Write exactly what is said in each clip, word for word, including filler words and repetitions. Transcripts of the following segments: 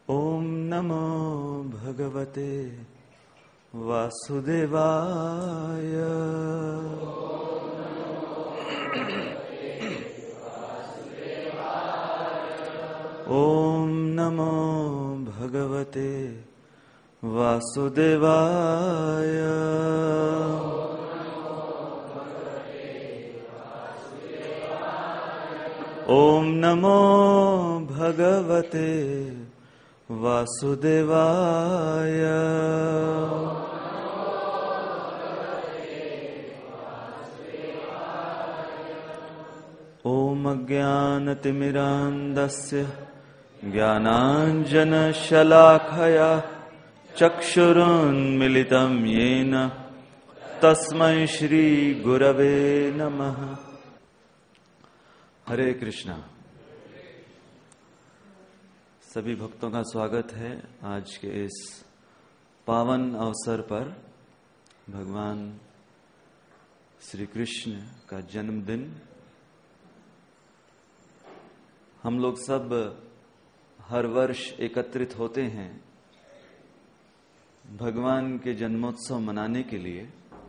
ओम नमो भगवते वासुदेवाय। ओम नमो भगवते वासुदेवाय। ओम नमो भगवते वासुदेवाय। ओम अज्ञानतिमिरान्धस्य ज्ञानाञ्जनशलाखया चक्षुरुन्मिलितं येन तस्मै श्रीगुरवे नमः। हरे कृष्णा। सभी भक्तों का स्वागत है आज के इस पावन अवसर पर। भगवान श्री कृष्ण का जन्मदिन। हम लोग सब हर वर्ष एकत्रित होते हैं भगवान के जन्मोत्सव मनाने के लिए,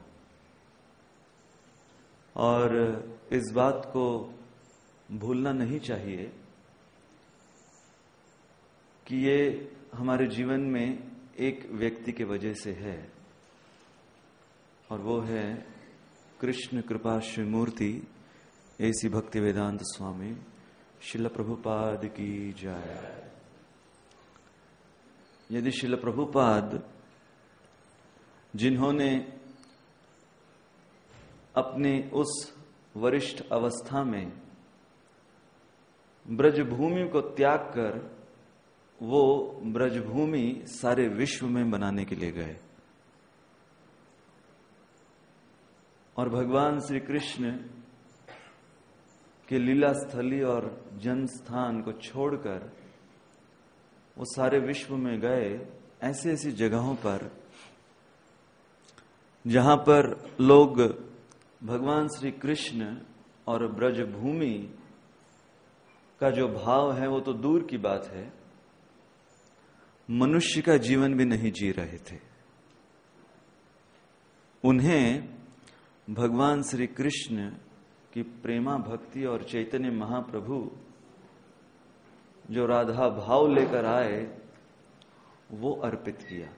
और इस बात को भूलना नहीं चाहिए कि ये हमारे जीवन में एक व्यक्ति के वजह से है, और वो है कृष्ण कृपा श्री मूर्ति ऐसी भक्ति वेदांत स्वामी श्रील प्रभुपाद की जय। यदि श्रील प्रभुपाद, जिन्होंने अपने उस वरिष्ठ अवस्था में ब्रजभूमि को त्याग कर वो ब्रजभूमि सारे विश्व में बनाने के लिए गए, और भगवान श्री कृष्ण के लीला स्थली और जन्म स्थान को छोड़कर वो सारे विश्व में गए ऐसी ऐसी जगहों पर जहां पर लोग भगवान श्री कृष्ण और ब्रजभूमि का जो भाव है वो तो दूर की बात है, मनुष्य का जीवन भी नहीं जी रहे थे। उन्हें भगवान श्री कृष्ण की प्रेमा भक्ति और चैतन्य महाप्रभु जो राधा भाव लेकर आए वो अर्पित किया।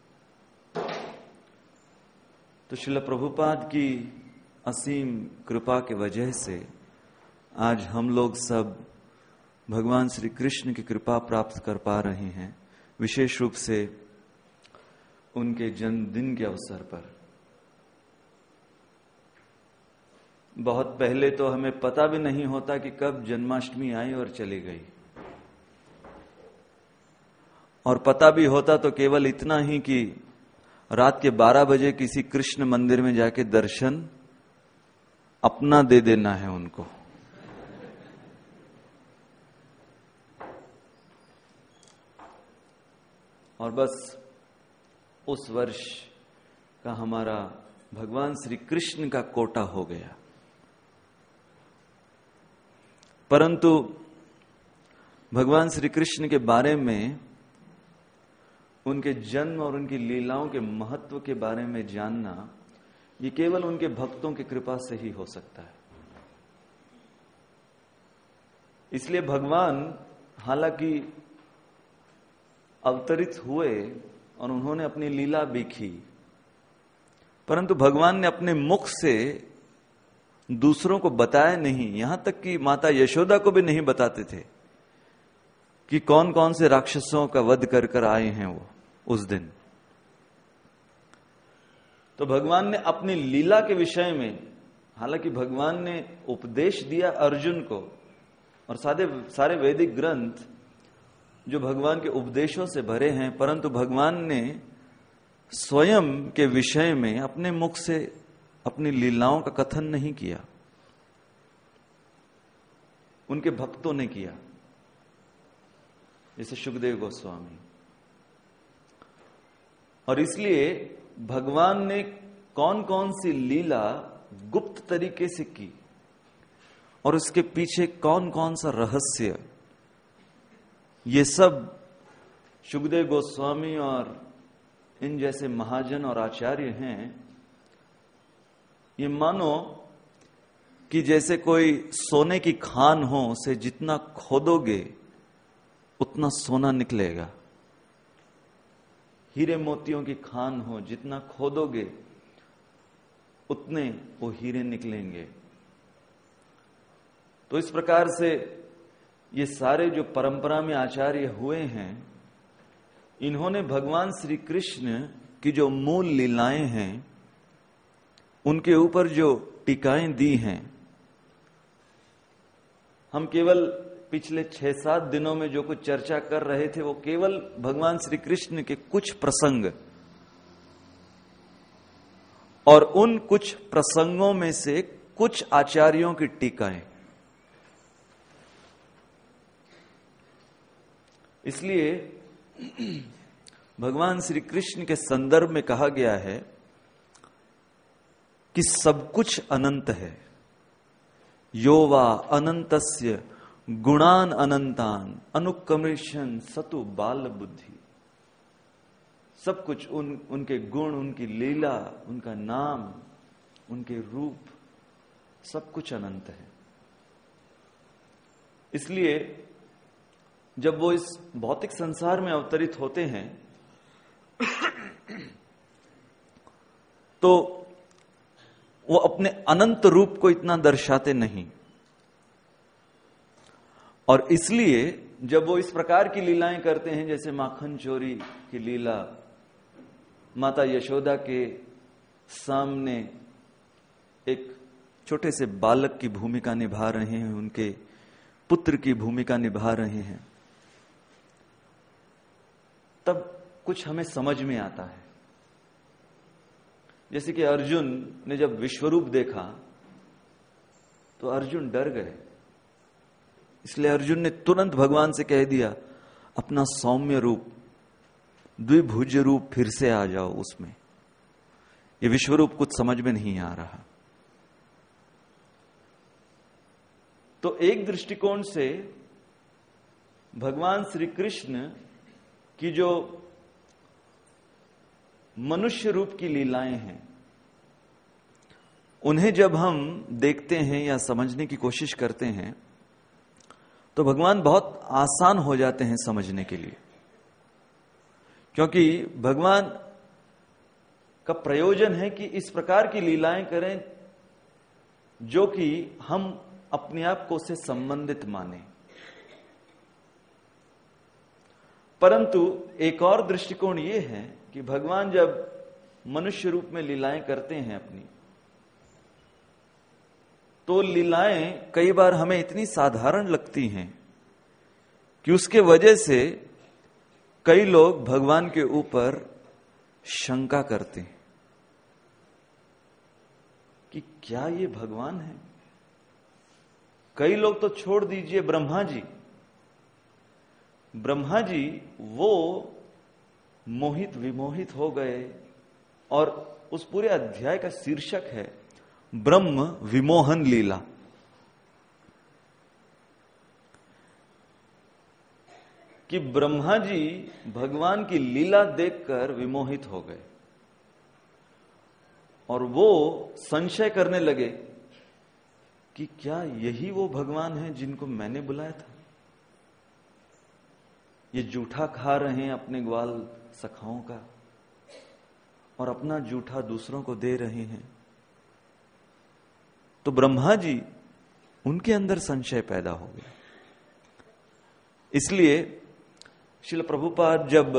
तो श्रील प्रभुपाद की असीम कृपा के वजह से आज हम लोग सब भगवान श्री कृष्ण की कृपा प्राप्त कर पा रहे हैं, विशेष रूप से उनके जन्मदिन के अवसर पर। बहुत पहले तो हमें पता भी नहीं होता कि कब जन्माष्टमी आई और चली गई, और पता भी होता तो केवल इतना ही कि रात के बारह बजे किसी कृष्ण मंदिर में जाके दर्शन अपना दे देना है उनको। और बस उस वर्ष का हमारा भगवान श्री कृष्ण का कोटा हो गया। परंतु भगवान श्री कृष्ण के बारे में, उनके जन्म और उनकी लीलाओं के महत्व के बारे में जानना ये केवल उनके भक्तों की कृपा से ही हो सकता है। इसलिए भगवान हालांकि अवतरित हुए और उन्होंने अपनी लीला भी की, परंतु भगवान ने अपने मुख से दूसरों को बताया नहीं। यहां तक कि माता यशोदा को भी नहीं बताते थे कि कौन कौन से राक्षसों का वध कर कर आए हैं वो उस दिन। तो भगवान ने अपनी लीला के विषय में, हालांकि भगवान ने उपदेश दिया अर्जुन को, और सारे सारे वैदिक ग्रंथ जो भगवान के उपदेशों से भरे हैं, परंतु भगवान ने स्वयं के विषय में अपने मुख से अपनी लीलाओं का कथन नहीं किया, उनके भक्तों ने किया, जैसे शुकदेव गोस्वामी। और इसलिए भगवान ने कौन कौन सी लीला गुप्त तरीके से की और उसके पीछे कौन कौन सा रहस्य, ये सब शुकदेव गोस्वामी और इन जैसे महाजन और आचार्य हैं, ये मानो कि जैसे कोई सोने की खान हो, उसे जितना खोदोगे उतना सोना निकलेगा। हीरे मोतियों की खान हो, जितना खोदोगे उतने वो हीरे निकलेंगे। तो इस प्रकार से ये सारे जो परंपरा में आचार्य हुए हैं, इन्होंने भगवान श्री कृष्ण की जो मूल लीलाएं हैं उनके ऊपर जो टीकाएं दी हैं, हम केवल पिछले छह सात दिनों में जो कुछ चर्चा कर रहे थे वो केवल भगवान श्री कृष्ण के कुछ प्रसंग और उन कुछ प्रसंगों में से कुछ आचार्यों की टीकाएं। इसलिए भगवान श्री कृष्ण के संदर्भ में कहा गया है कि सब कुछ अनंत है। यो वा अनंतस्य गुणान अनंतान अनुक्रमेशन सतु बाल बुद्धि। सब कुछ उन उनके गुण, उनकी लीला, उनका नाम, उनके रूप, सब कुछ अनंत है। इसलिए जब वो इस भौतिक संसार में अवतरित होते हैं तो वो अपने अनंत रूप को इतना दर्शाते नहीं, और इसलिए जब वो इस प्रकार की लीलाएं करते हैं, जैसे माखन चोरी की लीला, माता यशोदा के सामने एक छोटे से बालक की भूमिका निभा रहे हैं, उनके पुत्र की भूमिका निभा रहे हैं, तब कुछ हमें समझ में आता है। जैसे कि अर्जुन ने जब विश्वरूप देखा तो अर्जुन डर गए, इसलिए अर्जुन ने तुरंत भगवान से कह दिया, अपना सौम्य रूप, द्विभुज रूप फिर से आ जाओ उसमें, ये विश्वरूप कुछ समझ में नहीं आ रहा। तो एक दृष्टिकोण से भगवान श्री कृष्ण की जो मनुष्य रूप की लीलाएं हैं, उन्हें जब हम देखते हैं या समझने की कोशिश करते हैं तो भगवान बहुत आसान हो जाते हैं समझने के लिए, क्योंकि भगवान का प्रयोजन है कि इस प्रकार की लीलाएं करें जो कि हम अपने आप को उससे संबंधित माने। परंतु एक और दृष्टिकोण यह है कि भगवान जब मनुष्य रूप में लीलाएं करते हैं अपनी, तो लीलाएं कई बार हमें इतनी साधारण लगती हैं कि उसके वजह से कई लोग भगवान के ऊपर शंका करते हैं कि क्या ये भगवान है। कई लोग तो छोड़ दीजिए, ब्रह्मा जी ब्रह्मा जी वो मोहित विमोहित हो गए, और उस पूरे अध्याय का शीर्षक है ब्रह्म विमोहन लीला। कि ब्रह्मा जी भगवान की लीला देखकर विमोहित हो गए और वो संशय करने लगे कि क्या यही वो भगवान है जिनको मैंने बुलाया था। ये जूठा खा रहे हैं अपने ग्वाल सखाओं का और अपना जूठा दूसरों को दे रहे हैं। तो ब्रह्मा जी, उनके अंदर संशय पैदा हो गया। इसलिए श्रील प्रभुपाद जब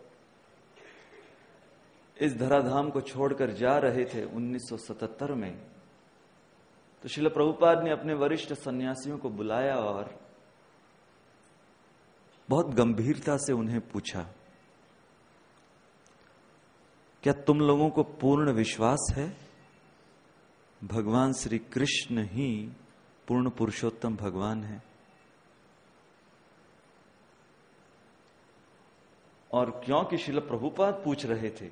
इस धराधाम को छोड़कर जा रहे थे उन्नीस सौ सतहत्तर में, तो श्रील प्रभुपाद ने अपने वरिष्ठ सन्यासियों को बुलाया और बहुत गंभीरता से उन्हें पूछा, क्या तुम लोगों को पूर्ण विश्वास है भगवान श्री कृष्ण ही पूर्ण पुरुषोत्तम भगवान है? और क्योंकि श्रील प्रभुपाद पूछ रहे थे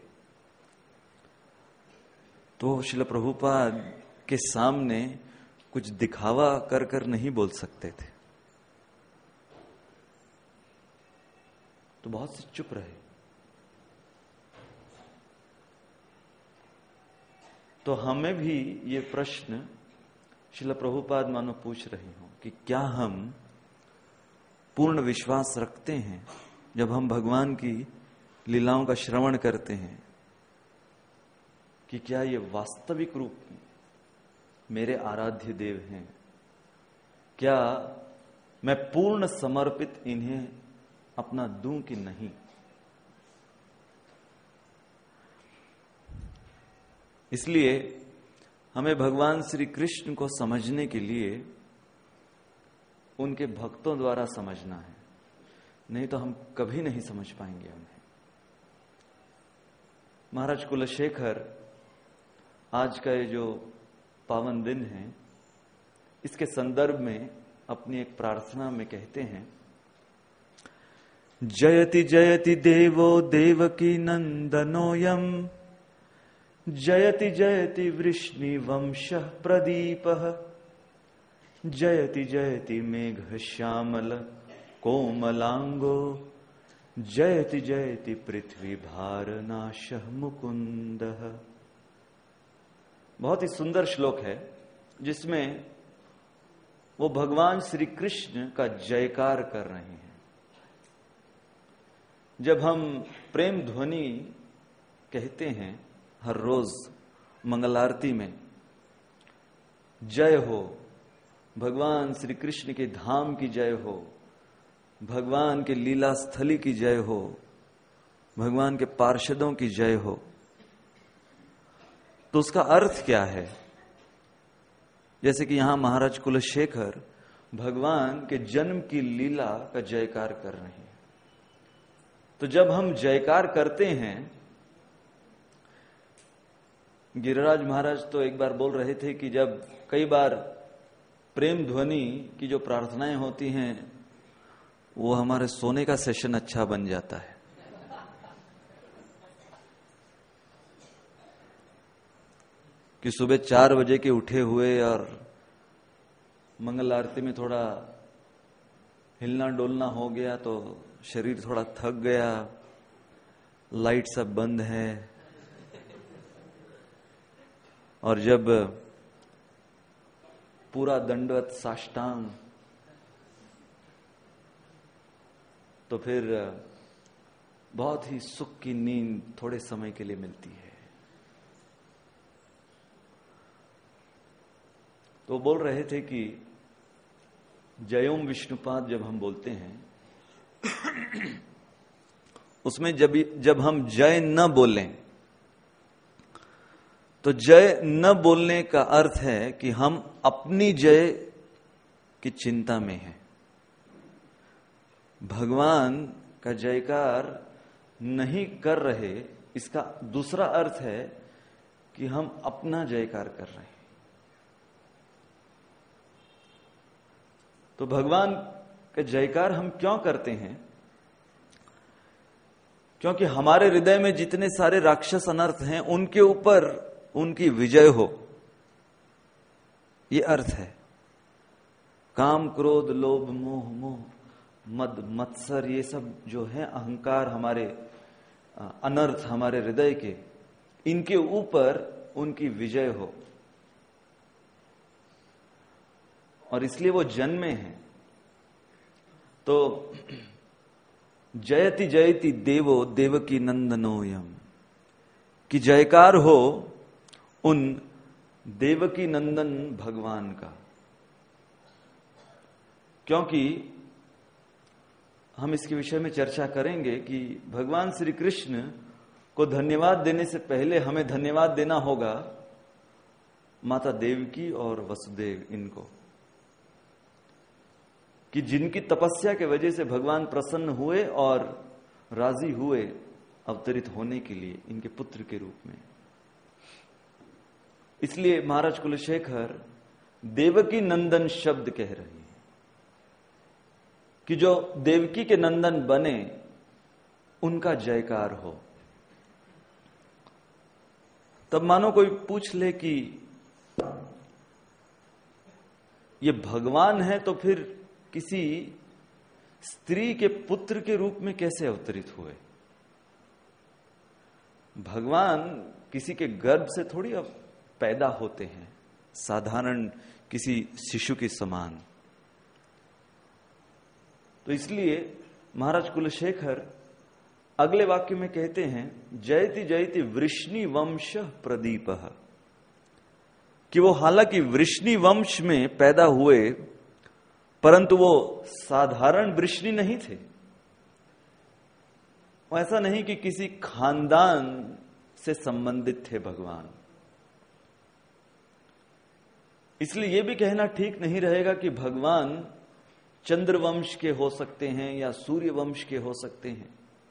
तो श्रील प्रभुपाद के सामने कुछ दिखावा कर कर नहीं बोल सकते थे। तो बहुत से चुप रहे। तो हमें भी ये प्रश्न श्रील प्रभुपाद मानो पूछ रहे हो कि क्या हम पूर्ण विश्वास रखते हैं जब हम भगवान की लीलाओं का श्रवण करते हैं कि क्या ये वास्तविक रूप में मेरे आराध्य देव हैं? क्या मैं पूर्ण समर्पित इन्हें अपना दूं कि नहीं? इसलिए हमें भगवान श्री कृष्ण को समझने के लिए उनके भक्तों द्वारा समझना है, नहीं तो हम कभी नहीं समझ पाएंगे उन्हें। महाराज कुलशेखर आज का ये जो पावन दिन है, इसके संदर्भ में अपनी एक प्रार्थना में कहते हैं, जयति जयति देवो देवकी नंदनोयम, जयति जयति वृष्णिवंशः प्रदीपः, जयति जयति मेघ श्यामल कोमलांगो, जयति जयति पृथ्वी भारनाशः मुकुंदः। बहुत ही सुंदर श्लोक है जिसमें वो भगवान श्री कृष्ण का जयकार कर रहे हैं। जब हम प्रेम ध्वनि कहते हैं हर रोज मंगल आरती में, जय हो भगवान श्री कृष्ण के धाम की जय हो, भगवान के लीला स्थली की जय हो, भगवान के पार्षदों की जय हो, तो उसका अर्थ क्या है? जैसे कि यहां महाराज कुलशेखर भगवान के जन्म की लीला का जयकार कर रहे हैं। तो जब हम जयकार करते हैं, गिरिराज महाराज तो एक बार बोल रहे थे कि जब कई बार प्रेम ध्वनि की जो प्रार्थनाएं होती हैं वो हमारे सोने का सेशन अच्छा बन जाता है। कि सुबह चार बजे के उठे हुए और मंगल आरती में थोड़ा हिलना डोलना हो गया तो शरीर थोड़ा थक गया, लाइट सब बंद है, और जब पूरा दंडवत साष्टांग, तो फिर बहुत ही सुख की नींद थोड़े समय के लिए मिलती है। तो बोल रहे थे कि जयोम विष्णुपाद जब हम बोलते हैं उसमें जब जब हम जय न बोलें तो जय न बोलने का अर्थ है कि हम अपनी जय की चिंता में हैं। भगवान का जयकार नहीं कर रहे, इसका दूसरा अर्थ है कि हम अपना जयकार कर रहे हैं। तो भगवान का जयकार हम क्यों करते हैं? क्योंकि हमारे हृदय में जितने सारे राक्षस अनर्थ हैं उनके ऊपर उनकी विजय हो, ये अर्थ है। काम क्रोध लोभ मोह मोह मद मत्सर, ये सब जो है अहंकार, हमारे अनर्थ हमारे हृदय के, इनके ऊपर उनकी विजय हो, और इसलिए वो जन्मे हैं। तो जयति जयति देवो देवकी नंदनोयम, कि जयकार हो उन देवकी नंदन भगवान का। क्योंकि हम इसके विषय में चर्चा करेंगे कि भगवान श्री कृष्ण को धन्यवाद देने से पहले हमें धन्यवाद देना होगा माता देवकी और वसुदेव, इनको, कि जिनकी तपस्या के वजह से भगवान प्रसन्न हुए और राजी हुए अवतरित होने के लिए इनके पुत्र के रूप में। इसलिए महाराज कुलशेखर देवकी नंदन शब्द कह रहे हैं कि जो देवकी के नंदन बने उनका जयकार हो। तब मानो कोई पूछ ले कि ये भगवान है तो फिर किसी स्त्री के पुत्र के रूप में कैसे अवतरित हुए? भगवान किसी के गर्भ से थोड़ी अब पैदा होते हैं, साधारण किसी शिशु के समान। तो इसलिए महाराज कुलशेखर अगले वाक्य में कहते हैं, जयति जयति वृष्णि वंश प्रदीपः, कि वो हालांकि वृष्णि वंश में पैदा हुए, परंतु वो साधारण वृष्णि नहीं थे। वो ऐसा नहीं कि किसी खानदान से संबंधित थे भगवान। इसलिए यह भी कहना ठीक नहीं रहेगा कि भगवान चंद्रवंश के हो सकते हैं या सूर्य वंश के हो सकते हैं।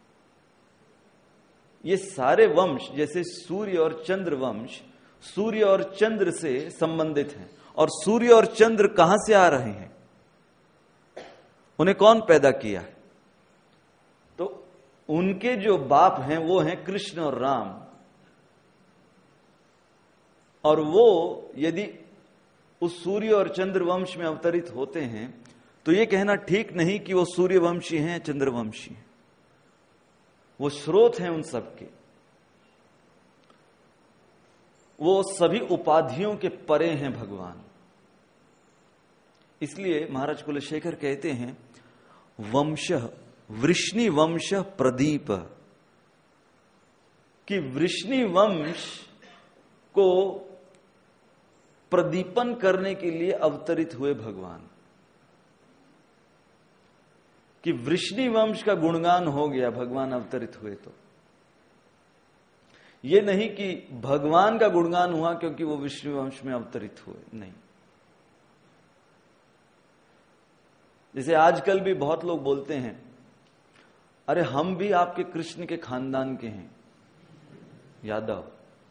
ये सारे वंश, जैसे सूर्य और चंद्र वंश, सूर्य और चंद्र से संबंधित हैं। और सूर्य और चंद्र कहां से आ रहे हैं? उन्हें कौन पैदा किया है? तो उनके जो बाप हैं वो हैं कृष्ण और राम। और वो यदि उस सूर्य और चंद्र वंश में अवतरित होते हैं तो ये कहना ठीक नहीं कि वो सूर्यवंशी हैं, चंद्रवंशी हैं। वो स्रोत हैं उन सब के। वो सभी उपाधियों के परे हैं भगवान। इसलिए महाराज कुलशेखर कहते हैं, वंश वृष्णि वंश प्रदीप, कि वृष्णि वंश को प्रदीपन करने के लिए अवतरित हुए भगवान। कि वृष्णि वंश का गुणगान हो गया भगवान अवतरित हुए। तो यह नहीं कि भगवान का गुणगान हुआ क्योंकि वो वृष्णि वंश में अवतरित हुए, नहीं। जैसे आजकल भी बहुत लोग बोलते हैं, अरे हम भी आपके कृष्ण के खानदान के हैं, यादव।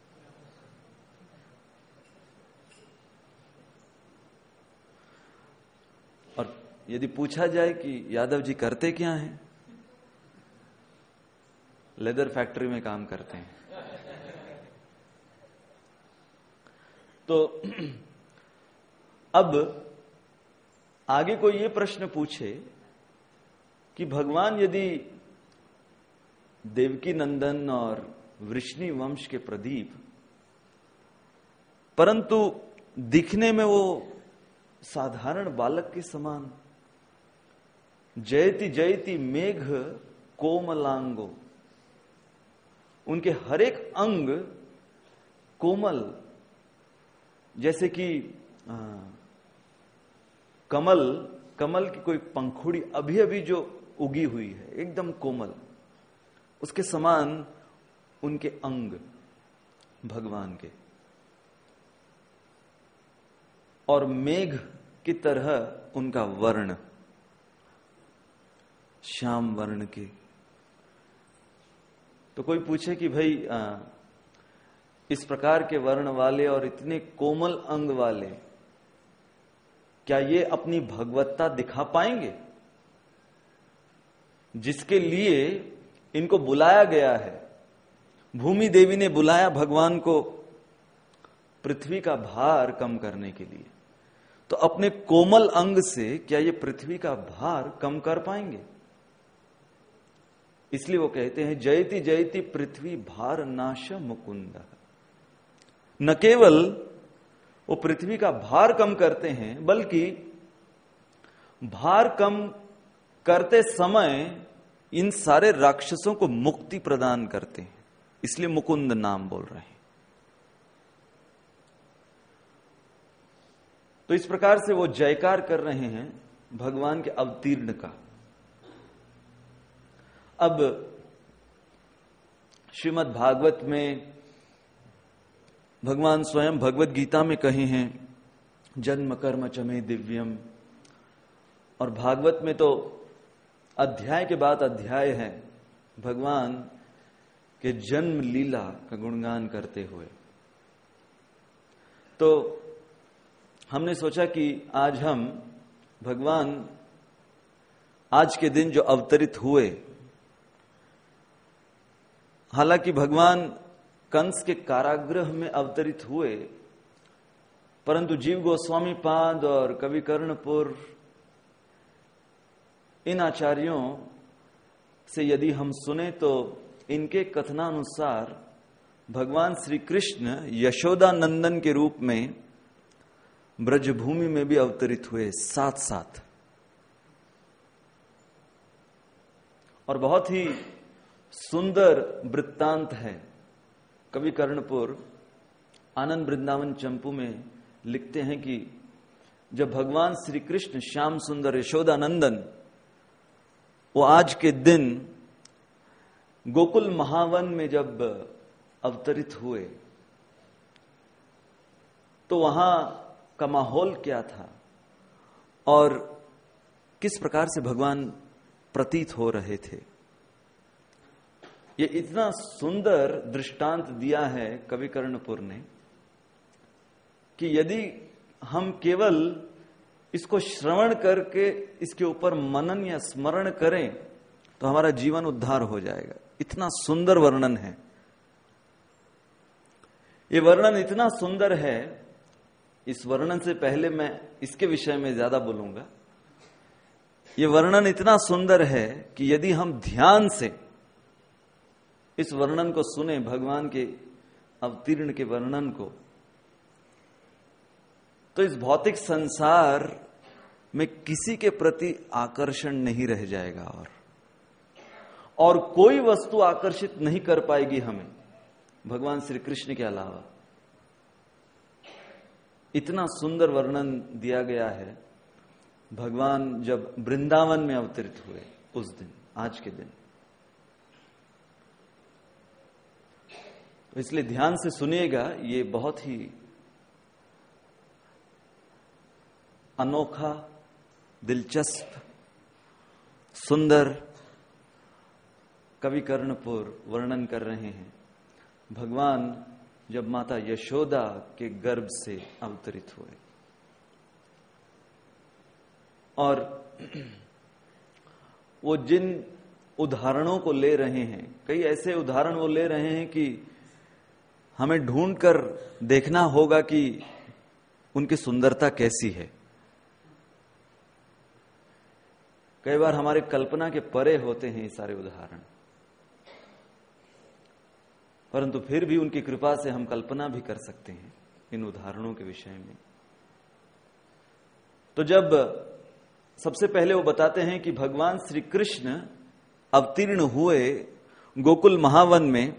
और यदि पूछा जाए कि यादव जी करते क्या हैं? लेदर फैक्ट्री में काम करते हैं। तो अब आगे कोई ये प्रश्न पूछे कि भगवान यदि देवकी नंदन और वृष्णि वंश के प्रदीप, परंतु दिखने में वो साधारण बालक के समान, जयति जयति मेघ कोमलांगो, उनके हरेक अंग कोमल, जैसे कि आ, कमल कमल की कोई पंखुड़ी अभी अभी जो उगी हुई है, एकदम कोमल, उसके समान उनके अंग भगवान के। और मेघ की तरह उनका वर्ण, श्याम वर्ण के। तो कोई पूछे कि भाई आ, इस प्रकार के वर्ण वाले और इतने कोमल अंग वाले क्या ये अपनी भगवत्ता दिखा पाएंगे? जिसके लिए इनको बुलाया गया है। भूमि देवी ने बुलाया भगवान को पृथ्वी का भार कम करने के लिए, तो अपने कोमल अंग से क्या ये पृथ्वी का भार कम कर पाएंगे? इसलिए वो कहते हैं, जयति जयति पृथ्वी भार नाश मुकुंद। न केवल वो पृथ्वी का भार कम करते हैं, बल्कि भार कम करते समय इन सारे राक्षसों को मुक्ति प्रदान करते हैं। इसलिए मुकुंद नाम बोल रहे हैं। तो इस प्रकार से वो जयकार कर रहे हैं भगवान के अवतीर्ण का। अब श्रीमद् भागवत में भगवान स्वयं भगवत गीता में कहे हैं, जन्म कर्म च मे दिव्यम। और भागवत में तो अध्याय के बाद अध्याय है भगवान के जन्म लीला का गुणगान करते हुए। तो हमने सोचा कि आज हम भगवान आज के दिन जो अवतरित हुए, हालांकि भगवान कंस के कारागृह में अवतरित हुए, परंतु जीव गोस्वामी पाद और कवि कर्णपुर इन आचार्यों से यदि हम सुने तो इनके कथनानुसार भगवान श्री कृष्ण यशोदा नंदन के रूप में ब्रजभूमि में भी अवतरित हुए साथ साथ। और बहुत ही सुंदर वृत्तांत है। कवि कर्णपुर आनंद वृंदावन चंपू में लिखते हैं कि जब भगवान श्री कृष्ण श्याम सुंदर यशोदा नंदन वो आज के दिन गोकुल महावन में जब अवतरित हुए तो वहां का माहौल क्या था और किस प्रकार से भगवान प्रतीत हो रहे थे। ये इतना सुंदर दृष्टांत दिया है कवि कर्णपुर ने कि यदि हम केवल इसको श्रवण करके इसके ऊपर मनन या स्मरण करें तो हमारा जीवन उद्धार हो जाएगा। इतना सुंदर वर्णन है। ये वर्णन इतना सुंदर है, इस वर्णन से पहले मैं इसके विषय में ज्यादा बोलूंगा। ये वर्णन इतना सुंदर है कि यदि हम ध्यान से इस वर्णन को सुने, भगवान के अवतीर्ण के वर्णन को, तो इस भौतिक संसार में किसी के प्रति आकर्षण नहीं रह जाएगा और और कोई वस्तु आकर्षित नहीं कर पाएगी हमें भगवान श्री कृष्ण के अलावा। इतना सुंदर वर्णन दिया गया है। भगवान जब वृंदावन में अवतरित हुए उस दिन, आज के दिन, तो इसलिए ध्यान से सुनिएगा। ये बहुत ही अनोखा, दिलचस्प, सुंदर कवि कर्णपुर वर्णन कर रहे हैं। भगवान जब माता यशोदा के गर्भ से अवतरित हुए और वो जिन उदाहरणों को ले रहे हैं, कई ऐसे उदाहरण वो ले रहे हैं कि हमें ढूंढकर देखना होगा कि उनकी सुंदरता कैसी है। कई बार हमारे कल्पना के परे होते हैं ये सारे उदाहरण, परंतु फिर भी उनकी कृपा से हम कल्पना भी कर सकते हैं इन उदाहरणों के विषय में। तो जब सबसे पहले वो बताते हैं कि भगवान श्री कृष्ण अवतीर्ण हुए गोकुल महावन में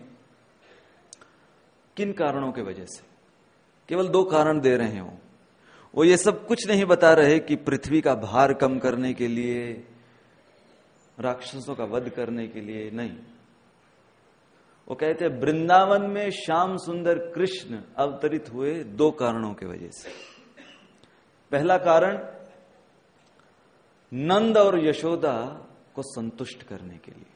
किन कारणों के वजह से, केवल दो कारण दे रहे हो। वो ये सब कुछ नहीं बता रहे कि पृथ्वी का भार कम करने के लिए, राक्षसों का वध करने के लिए, नहीं। वो कहते हैं वृंदावन में श्याम सुंदर कृष्ण अवतरित हुए दो कारणों की वजह से। पहला कारण नंद और यशोदा को संतुष्ट करने के लिए,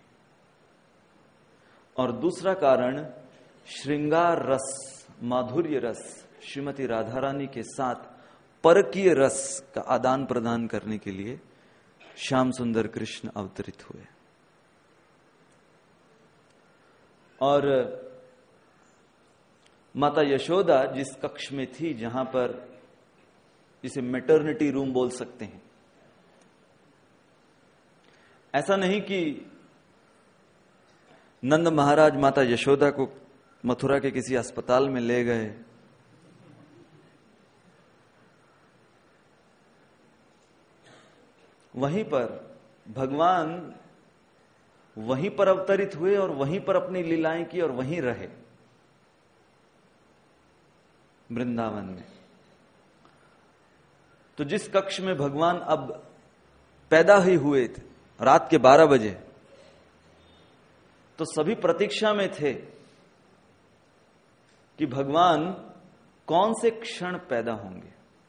और दूसरा कारण श्रृंगार रस, माधुर्य रस, श्रीमती राधा रानी के साथ परकीय रस का आदान प्रदान करने के लिए श्याम सुंदर कृष्ण अवतरित हुए। और माता यशोदा जिस कक्ष में थी, जहां पर इसे मैटरनिटी रूम बोल सकते हैं, ऐसा नहीं कि नंद महाराज माता यशोदा को मथुरा के किसी अस्पताल में ले गए, वहीं पर भगवान वहीं पर अवतरित हुए और वहीं पर अपनी लीलाएं की और वहीं रहे वृंदावन में। तो जिस कक्ष में भगवान अब पैदा ही हुए थे रात के बारह बजे, तो सभी प्रतीक्षा में थे कि भगवान कौन से क्षण पैदा होंगे।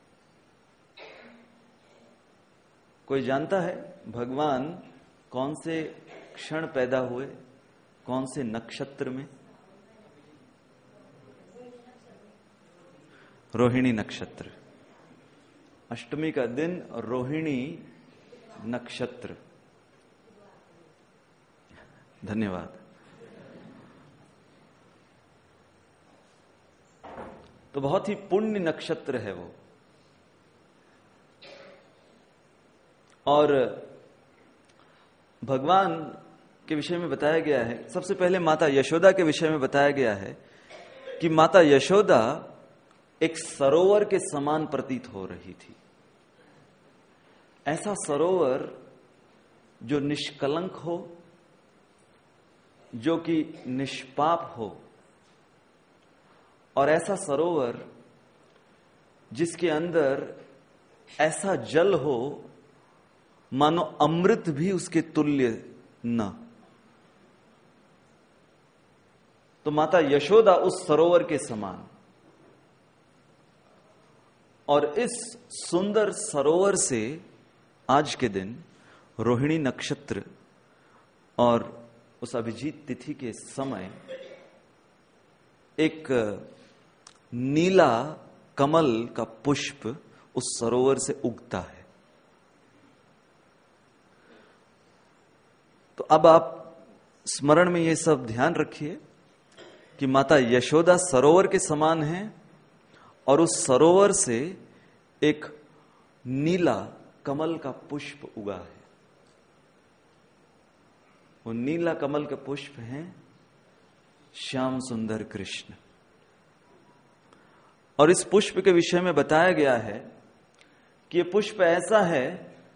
कोई जानता है भगवान कौन से क्षण पैदा हुए, कौन से नक्षत्र में? रोहिणी नक्षत्र, अष्टमी का दिन रोहिणी नक्षत्र। धन्यवाद। तो बहुत ही पुण्य नक्षत्र है वो। और भगवान के विषय में बताया गया है, सबसे पहले माता यशोदा के विषय में बताया गया है कि माता यशोदा एक सरोवर के समान प्रतीत हो रही थी। ऐसा सरोवर जो निष्कलंक हो, जो कि निष्पाप हो, और ऐसा सरोवर जिसके अंदर ऐसा जल हो मानो अमृत भी उसके तुल्य न। तो माता यशोदा उस सरोवर के समान, और इस सुंदर सरोवर से आज के दिन रोहिणी नक्षत्र और उस अभिजीत तिथि के समय एक नीला कमल का पुष्प उस सरोवर से उगता है। तो अब आप स्मरण में ये सब ध्यान रखिए कि माता यशोदा सरोवर के समान है और उस सरोवर से एक नीला कमल का पुष्प उगा है। वो नीला कमल का पुष्प है श्याम सुंदर कृष्ण। और इस पुष्प के विषय में बताया गया है कि यह पुष्प ऐसा है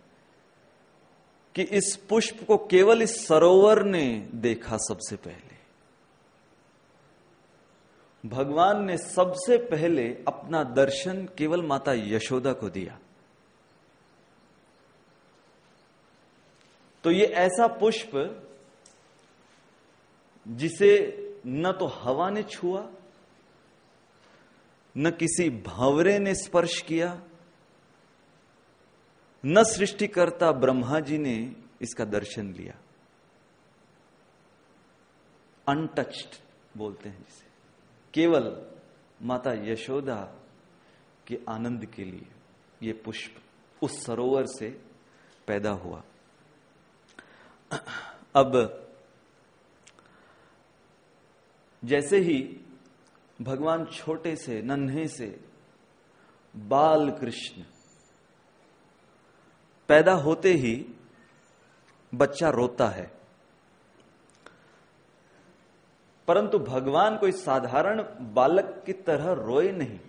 कि इस पुष्प को केवल इस सरोवर ने देखा। सबसे पहले भगवान ने सबसे पहले अपना दर्शन केवल माता यशोदा को दिया। तो ये ऐसा पुष्प जिसे न तो हवा ने छुआ, न किसी भंवरे ने स्पर्श किया, न सृष्टिकर्ता ब्रह्मा जी ने इसका दर्शन लिया। अनटच्ड बोलते हैं जिसे, केवल माता यशोदा के आनंद के लिए ये पुष्प उस सरोवर से पैदा हुआ। अब जैसे ही भगवान छोटे से नन्हे से बाल कृष्ण पैदा होते ही बच्चा रोता है, परंतु भगवान कोई साधारण बालक की तरह रोए नहीं।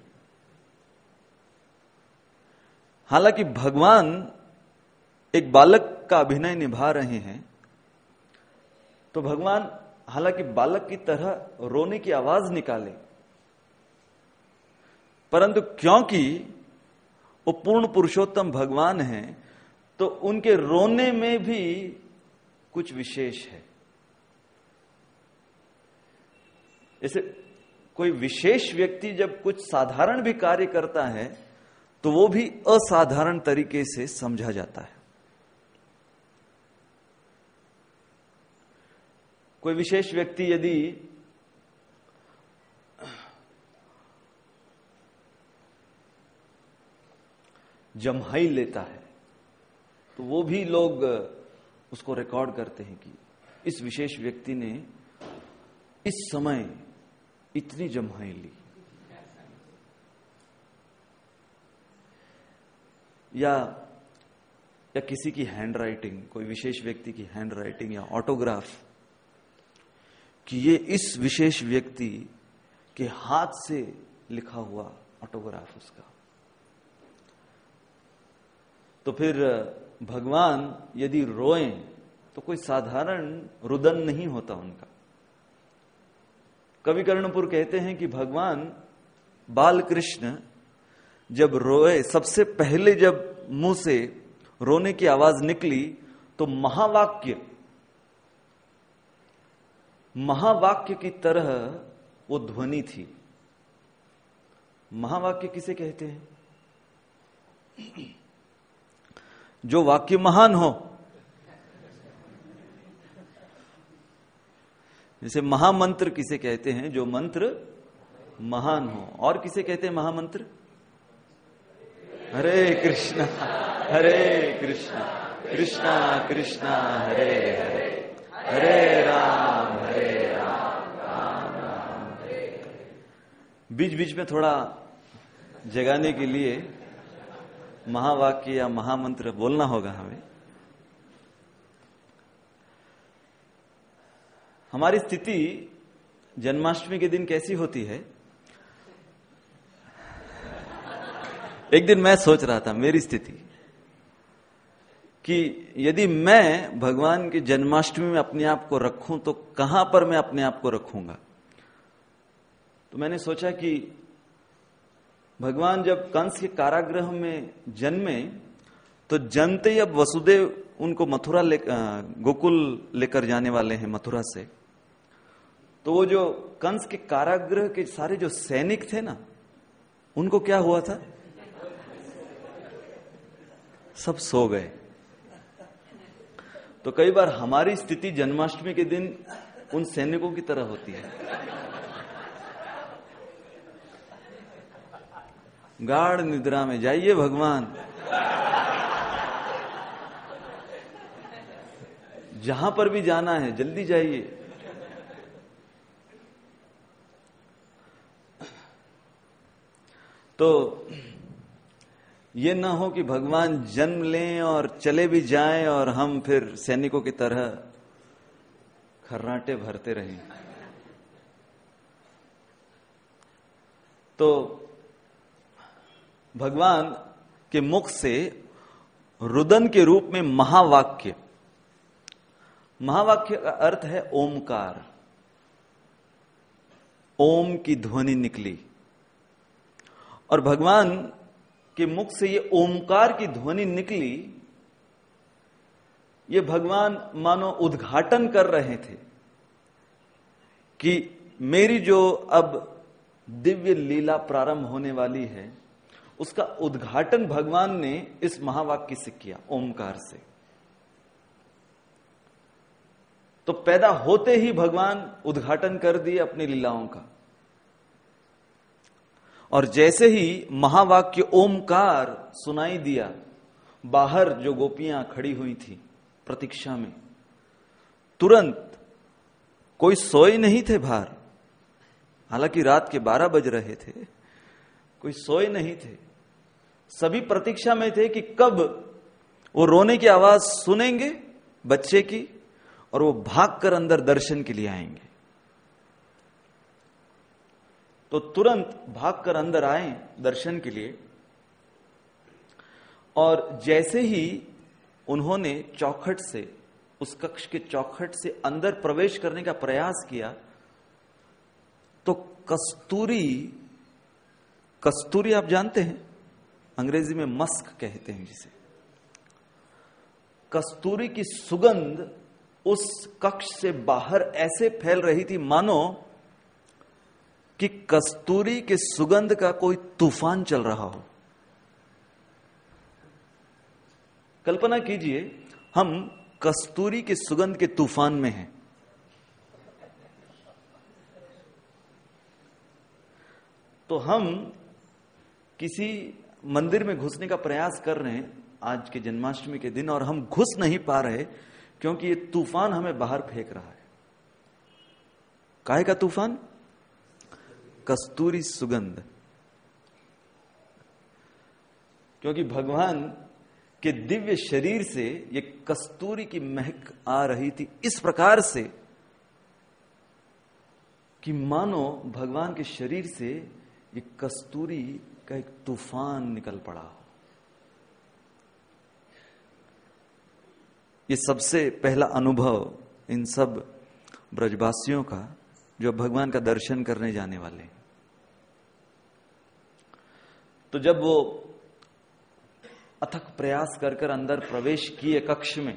हालांकि भगवान एक बालक का अभिनय निभा रहे हैं, तो भगवान हालांकि बालक की तरह रोने की आवाज निकाले, परंतु क्योंकि वो पूर्ण पुरुषोत्तम भगवान हैं, तो उनके रोने में भी कुछ विशेष है। जैसे कोई विशेष व्यक्ति जब कुछ साधारण भी कार्य करता है तो वो भी असाधारण तरीके से समझा जाता है। कोई विशेष व्यक्ति यदि जम्हाई लेता है तो वो भी लोग उसको रिकॉर्ड करते हैं कि इस विशेष व्यक्ति ने इस समय इतनी जम्हाई ली। या या किसी की हैंड राइटिंग, कोई विशेष व्यक्ति की हैंड राइटिंग या ऑटोग्राफ, कि ये इस विशेष व्यक्ति के हाथ से लिखा हुआ ऑटोग्राफ उसका। तो फिर भगवान यदि रोएं तो कोई साधारण रुदन नहीं होता उनका। कवि कर्णपुर कहते हैं कि भगवान बाल कृष्ण जब रोए, सबसे पहले जब मुंह से रोने की आवाज निकली तो महावाक्य महावाक्य की तरह वो ध्वनि थी। महावाक्य किसे कहते हैं? जो वाक्य महान हो। जैसे महामंत्र किसे कहते हैं? जो मंत्र महान हो। और किसे कहते हैं महामंत्र? हरे कृष्णा हरे कृष्णा कृष्णा कृष्णा हरे हरे हरे राम हरे राम राम राम हरे। बीच बीच में थोड़ा जगाने के लिए महावाक्य या महामंत्र बोलना होगा हमें। हमारी स्थिति जन्माष्टमी के दिन कैसी होती है? एक दिन मैं सोच रहा था मेरी स्थिति कि यदि मैं भगवान की जन्माष्टमी में अपने आप को रखूं तो कहां पर मैं अपने आप को रखूंगा। तो मैंने सोचा कि भगवान जब कंस के कारागृह में जन्मे तो जनते ही अब वसुदेव उनको मथुरा ले गोकुल लेकर जाने वाले हैं मथुरा से। तो वो जो कंस के कारागृह के सारे जो सैनिक थे ना, उनको क्या हुआ था? सब सो गए। तो कई बार हमारी स्थिति जन्माष्टमी के दिन उन सैनिकों की तरह होती है। गाढ़ निद्रा में जाइए भगवान, जहां पर भी जाना है जल्दी जाइए। तो ये ना हो कि भगवान जन्म लें और चले भी जाएं और हम फिर सैनिकों की तरह खर्राटे भरते रहें। तो भगवान के मुख से रुदन के रूप में महावाक्य, महावाक्य का अर्थ है ओमकार, ओम की ध्वनि निकली। और भगवान के मुख से ये ओमकार की ध्वनि निकली, ये भगवान मानो उद्घाटन कर रहे थे कि मेरी जो अब दिव्य लीला प्रारंभ होने वाली है उसका उद्घाटन भगवान ने इस महावाक्य से किया, ओमकार से। तो पैदा होते ही भगवान उद्घाटन कर दिए अपनी लीलाओं का। और जैसे ही महावाक्य ओमकार सुनाई दिया, बाहर जो गोपियां खड़ी हुई थी प्रतीक्षा में, तुरंत कोई सोए नहीं थे बाहर, हालांकि रात के बारह बज रहे थे, कोई सोए नहीं थे, सभी प्रतीक्षा में थे कि कब वो रोने की आवाज सुनेंगे बच्चे की और वो भागकर अंदर दर्शन के लिए आएंगे। तो तुरंत भागकर अंदर आए दर्शन के लिए। और जैसे ही उन्होंने चौखट से, उस कक्ष के चौखट से अंदर प्रवेश करने का प्रयास किया तो कस्तूरी, कस्तूरी आप जानते हैं, अंग्रेजी में मस्क कहते हैं जिसे, कस्तूरी की सुगंध उस कक्ष से बाहर ऐसे फैल रही थी मानो कि कस्तूरी के सुगंध का कोई तूफान चल रहा हो। कल्पना कीजिए हम कस्तूरी के सुगंध के तूफान में हैं। तो हम किसी मंदिर में घुसने का प्रयास कर रहे हैं आज के जन्माष्टमी के दिन, और हम घुस नहीं पा रहे क्योंकि ये तूफान हमें बाहर फेंक रहा है। काहे का तूफान? कस्तूरी सुगंध। क्योंकि भगवान के दिव्य शरीर से ये कस्तूरी की महक आ रही थी इस प्रकार से कि मानो भगवान के शरीर से ये कस्तूरी का एक तूफान निकल पड़ा हो। ये सबसे पहला अनुभव इन सब ब्रजवासियों का जो भगवान का दर्शन करने जाने वाले हैं। तो जब वो अथक प्रयास कर कर अंदर प्रवेश किए कक्ष में,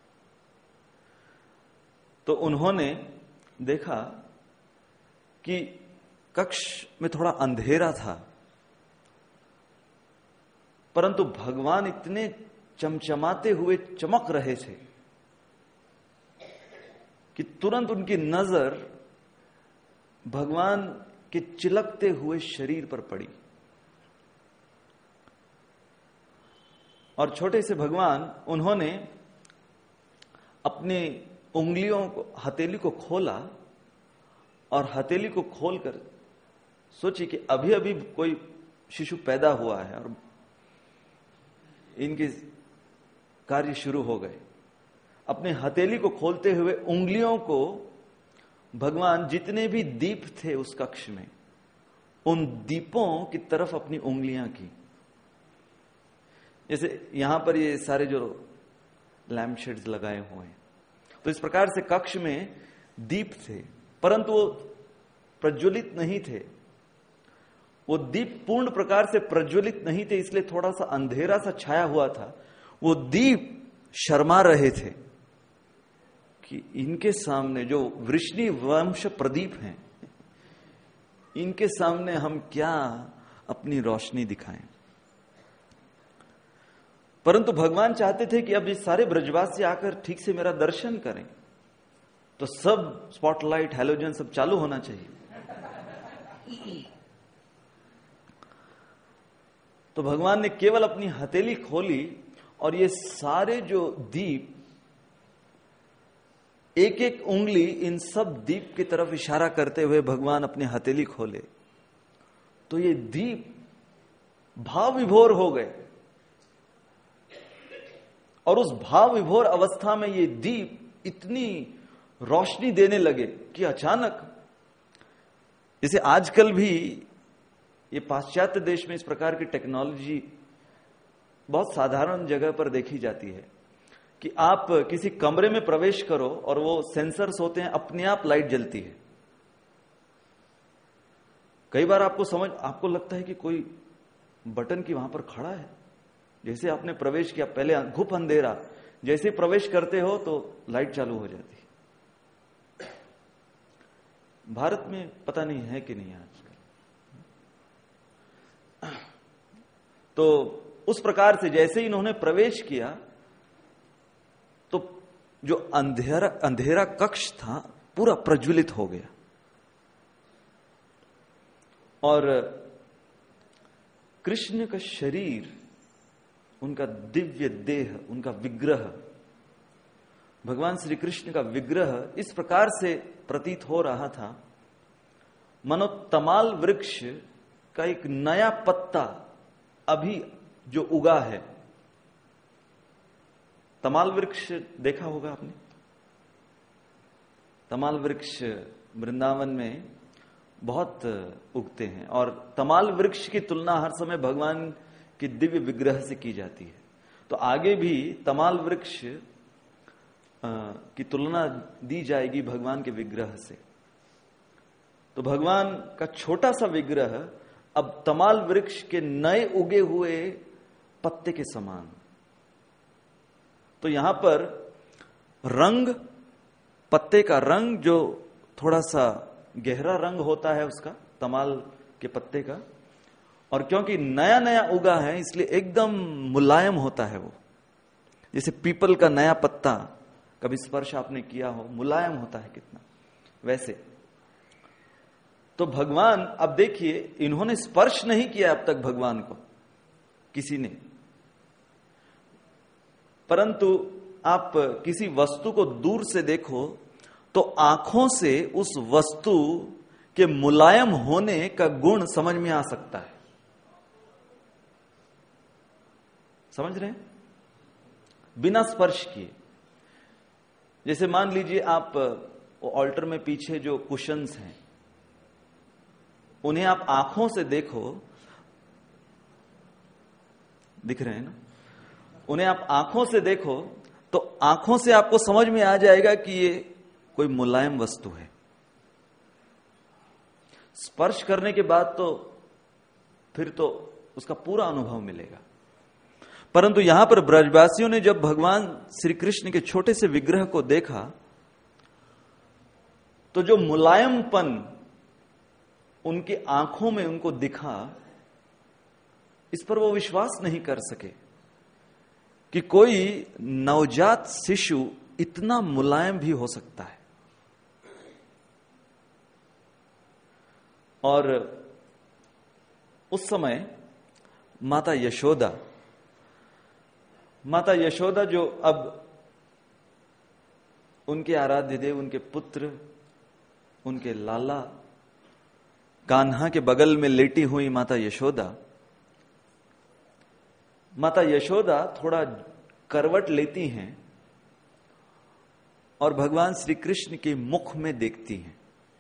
तो उन्होंने देखा कि कक्ष में थोड़ा अंधेरा था, परंतु भगवान इतने चमचमाते हुए चमक रहे थे कि तुरंत उनकी नजर भगवान के चिलकते हुए शरीर पर पड़ी। और छोटे से भगवान, उन्होंने अपनी उंगलियों को, हथेली को खोला और हथेली को खोलकर सोची कि अभी अभी कोई शिशु पैदा हुआ है और इनके कार्य शुरू हो गए। अपने हथेली को खोलते हुए उंगलियों को भगवान जितने भी दीप थे उस कक्ष में, उन दीपों की तरफ अपनी उंगलियां की। जैसे यहां पर ये सारे जो लैम्प शेड्स लगाए हुए हैं, तो इस प्रकार से कक्ष में दीप थे, परंतु वो प्रज्वलित नहीं थे। वो दीप पूर्ण प्रकार से प्रज्वलित नहीं थे, इसलिए थोड़ा सा अंधेरा सा छाया हुआ था। वो दीप शर्मा रहे थे कि इनके सामने जो वृष्णि वंश प्रदीप हैं, इनके सामने हम क्या अपनी रोशनी दिखाएं। परंतु भगवान चाहते थे कि अब ये सारे ब्रजवासी आकर ठीक से मेरा दर्शन करें, तो सब स्पॉटलाइट, हैलोजन सब चालू होना चाहिए। तो भगवान ने केवल अपनी हथेली खोली और ये सारे जो दीप, एक एक उंगली इन सब दीप की तरफ इशारा करते हुए भगवान अपनी हथेली खोले, तो ये दीप भाव विभोर हो गए। और उस भाव विभोर अवस्था में ये दीप इतनी रोशनी देने लगे कि अचानक, जैसे आजकल भी ये पाश्चात्य देश में इस प्रकार की टेक्नोलॉजी बहुत साधारण जगह पर देखी जाती है कि आप किसी कमरे में प्रवेश करो और वो सेंसर्स होते हैं, अपने आप लाइट जलती है। कई बार आपको समझ आपको लगता है कि कोई बटन की वहां पर खड़ा है। जैसे आपने प्रवेश किया, पहले घुप अंधेरा, जैसे प्रवेश करते हो तो लाइट चालू हो जाती है। भारत में पता नहीं है कि नहीं आजकल। तो उस प्रकार से जैसे ही इन्होंने प्रवेश किया, तो जो अंधेरा अंधेरा कक्ष था पूरा प्रज्वलित हो गया। और कृष्ण का शरीर, उनका दिव्य देह, उनका विग्रह, भगवान श्री कृष्ण का विग्रह इस प्रकार से प्रतीत हो रहा था मानो तमाल वृक्ष का एक नया पत्ता अभी जो उगा है। तमाल वृक्ष देखा होगा आपने। तमाल वृक्ष वृंदावन में बहुत उगते हैं और तमाल वृक्ष की तुलना हर समय भगवान की दिव्य विग्रह से की जाती है। तो आगे भी तमाल वृक्ष की तुलना दी जाएगी भगवान के विग्रह से। तो भगवान का छोटा सा विग्रह अब तमाल वृक्ष के नए उगे हुए पत्ते के समान। तो यहां पर रंग, पत्ते का रंग जो थोड़ा सा गहरा रंग होता है उसका, तमाल के पत्ते का, और क्योंकि नया नया उगा है इसलिए एकदम मुलायम होता है वो। जैसे पीपल का नया पत्ता, कभी स्पर्श आपने किया हो, मुलायम होता है कितना, वैसे। तो भगवान, अब देखिए, इन्होंने स्पर्श नहीं किया अब तक भगवान को किसी ने, परंतु आप किसी वस्तु को दूर से देखो तो आंखों से उस वस्तु के मुलायम होने का गुण समझ में आ सकता है। समझ रहे हैं? बिना स्पर्श किए। जैसे मान लीजिए आप ऑल्टर में पीछे जो कुशन्स हैं उन्हें आप आंखों से देखो, दिख रहे हैं ना? उन्हें आप आंखों से देखो तो आंखों से आपको समझ में आ जाएगा कि ये कोई मुलायम वस्तु है। स्पर्श करने के बाद तो फिर तो उसका पूरा अनुभव मिलेगा। परंतु यहां पर ब्रजवासियों ने जब भगवान श्री कृष्ण के छोटे से विग्रह को देखा तो जो मुलायमपन उनकी आंखों में उनको दिखा, इस पर वो विश्वास नहीं कर सके कि कोई नवजात शिशु इतना मुलायम भी हो सकता है। और उस समय माता यशोदा माता यशोदा जो अब उनके आराध्य देव, उनके पुत्र, उनके लाला कान्हा के बगल में लेटी हुई माता यशोदा माता यशोदा थोड़ा करवट लेती हैं और भगवान श्री कृष्ण के मुख में देखती हैं।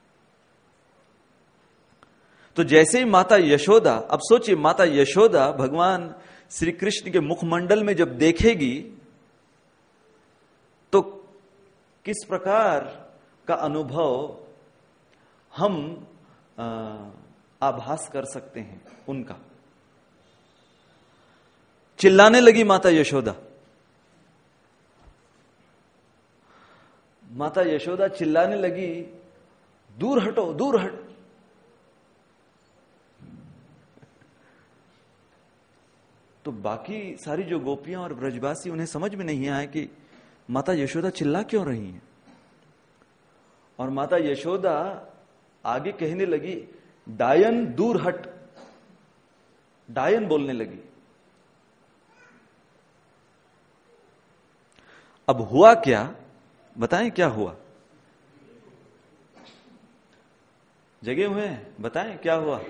तो जैसे ही माता यशोदा, अब सोचिए माता यशोदा भगवान श्री कृष्ण के मुखमंडल में जब देखेगी तो किस प्रकार का अनुभव हम आभास कर सकते हैं उनका। चिल्लाने लगी माता यशोदा। माता यशोदा चिल्लाने लगी, दूर हटो, दूर हट। तो बाकी सारी जो गोपियां और ब्रजवासी, उन्हें समझ में नहीं आया कि माता यशोदा चिल्ला क्यों रही हैं। और माता यशोदा आगे कहने लगी, डायन दूर हट, डायन बोलने लगी। अब हुआ क्या, बताएं क्या हुआ? जगे हुए हैं, बताएं क्या हुआ?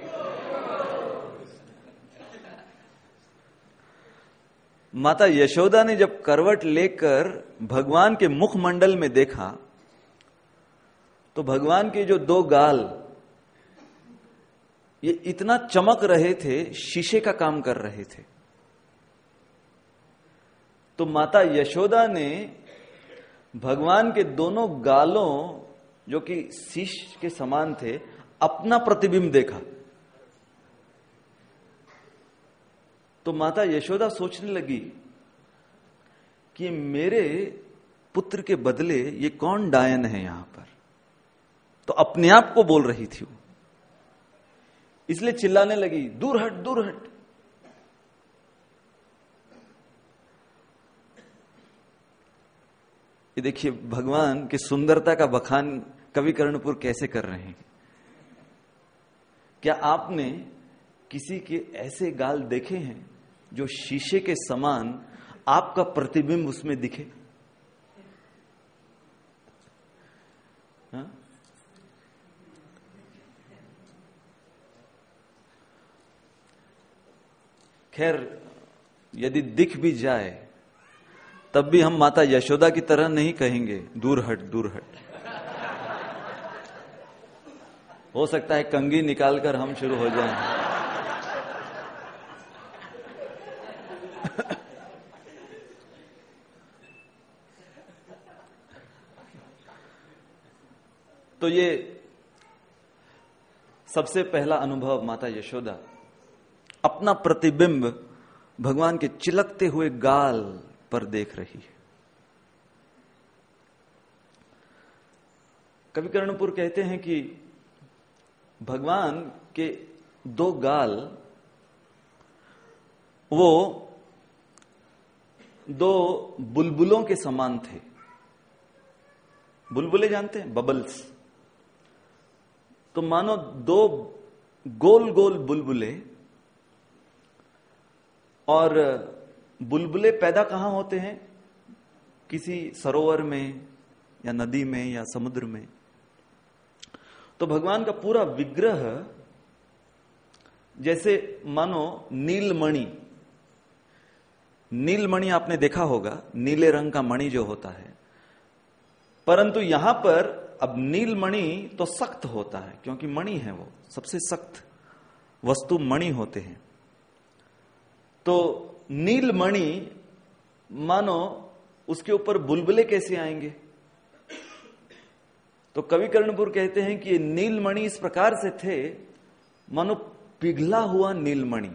माता यशोदा ने जब करवट लेकर भगवान के मुखमंडल में देखा तो भगवान के जो दो गाल ये इतना चमक रहे थे, शीशे का काम कर रहे थे। तो माता यशोदा ने भगवान के दोनों गालों, जो कि शीश के समान थे, अपना प्रतिबिंब देखा। तो माता यशोदा सोचने लगी कि मेरे पुत्र के बदले ये कौन डायन है यहां पर। तो अपने आप को बोल रही थी वो, इसलिए चिल्लाने लगी, दूर हट, दूर हट। ये देखिए भगवान की सुंदरता का बखान कवि कर्णपुर कैसे कर रहे हैं। क्या आपने किसी के ऐसे गाल देखे हैं जो शीशे के समान आपका प्रतिबिंब उसमें दिखे? हा? खैर यदि दिख भी जाए तब भी हम माता यशोदा की तरह नहीं कहेंगे, दूर हट, दूर हट। हो सकता है कंघी निकालकर हम शुरू हो जाएं। तो ये सबसे पहला अनुभव माता यशोदा अपना प्रतिबिंब भगवान के चिलकते हुए गाल पर देख रही है। कवि कर्णपुर कहते हैं कि भगवान के दो गाल वो दो बुलबुलों के समान थे। बुलबुले जानते हैं, बबल्स। तो मानो दो गोल गोल बुलबुले, और बुलबुले पैदा कहां होते हैं? किसी सरोवर में या नदी में या समुद्र में। तो भगवान का पूरा विग्रह जैसे मानो नीलमणि। नीलमणि आपने देखा होगा, नीले रंग का मणि जो होता है, परंतु यहां पर अब नीलमणि तो सख्त होता है, क्योंकि मणि है, वो सबसे सख्त वस्तु मणि होते हैं। तो नीलमणि मानो उसके ऊपर बुलबुले कैसे आएंगे? तो कवि कर्णपुर कहते हैं कि नीलमणि इस प्रकार से थे मानो पिघला हुआ नीलमणि।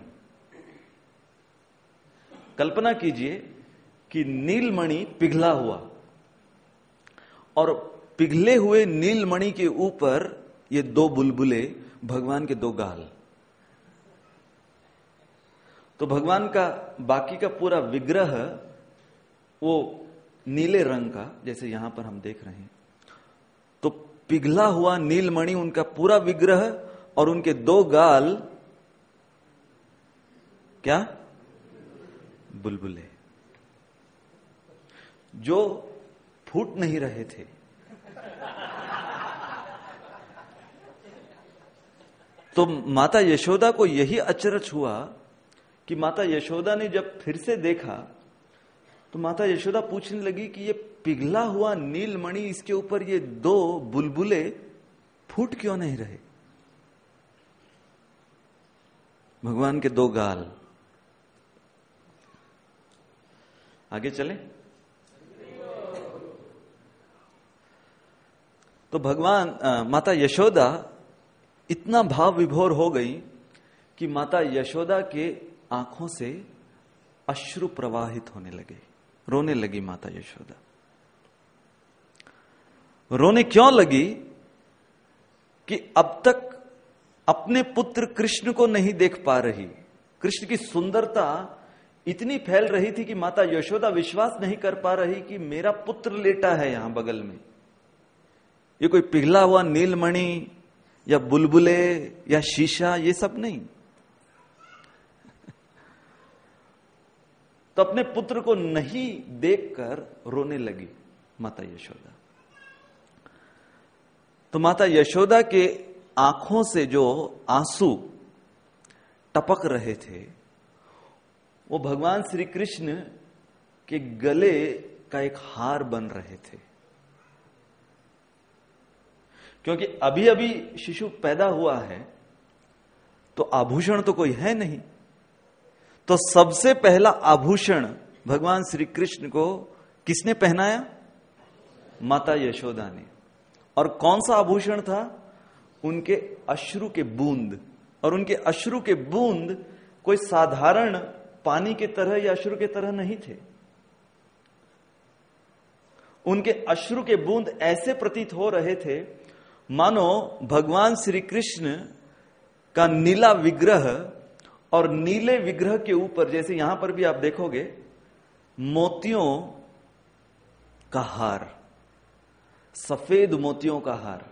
कल्पना कीजिए कि नीलमणि पिघला हुआ, और पिघले हुए नीलमणि के ऊपर ये दो बुलबुले, भगवान के दो गाल। तो भगवान का बाकी का पूरा विग्रह वो नीले रंग का, जैसे यहां पर हम देख रहे हैं। तो पिघला हुआ नीलमणि उनका पूरा विग्रह, और उनके दो गाल क्या? बुलबुले, जो फूट नहीं रहे थे। तो माता यशोदा को यही अचरज हुआ कि माता यशोदा ने जब फिर से देखा तो माता यशोदा पूछने लगी कि ये पिघला हुआ नीलमणि, इसके ऊपर ये दो बुलबुले फूट क्यों नहीं रहे? भगवान के दो गाल। आगे चले तो भगवान आ, माता यशोदा इतना भाव विभोर हो गई कि माता यशोदा के आंखों से अश्रु प्रवाहित होने लगे, रोने लगी माता यशोदा। रोने क्यों लगी? कि अब तक अपने पुत्र कृष्ण को नहीं देख पा रही। कृष्ण की सुंदरता इतनी फैल रही थी कि माता यशोदा विश्वास नहीं कर पा रही कि मेरा पुत्र लेटा है यहां बगल में। ये कोई पिघला हुआ नीलमणि या बुलबुले या शीशा, ये सब नहीं। तो अपने पुत्र को नहीं देखकर रोने लगी माता यशोदा। तो माता यशोदा के आंखों से जो आंसू टपक रहे थे वो भगवान श्री कृष्ण के गले का एक हार बन रहे थे। क्योंकि अभी अभी शिशु पैदा हुआ है तो आभूषण तो कोई है नहीं, तो सबसे पहला आभूषण भगवान श्री कृष्ण को किसने पहनाया? माता यशोदा ने। और कौन सा आभूषण था? उनके अश्रु के बूंद। और उनके अश्रु के बूंद कोई साधारण पानी के तरह या अश्रु के तरह नहीं थे। उनके अश्रु के बूंद ऐसे प्रतीत हो रहे थे मानो भगवान श्री कृष्ण का नीला विग्रह, और नीले विग्रह के ऊपर, जैसे यहां पर भी आप देखोगे, मोतियों का हार, सफेद मोतियों का हार।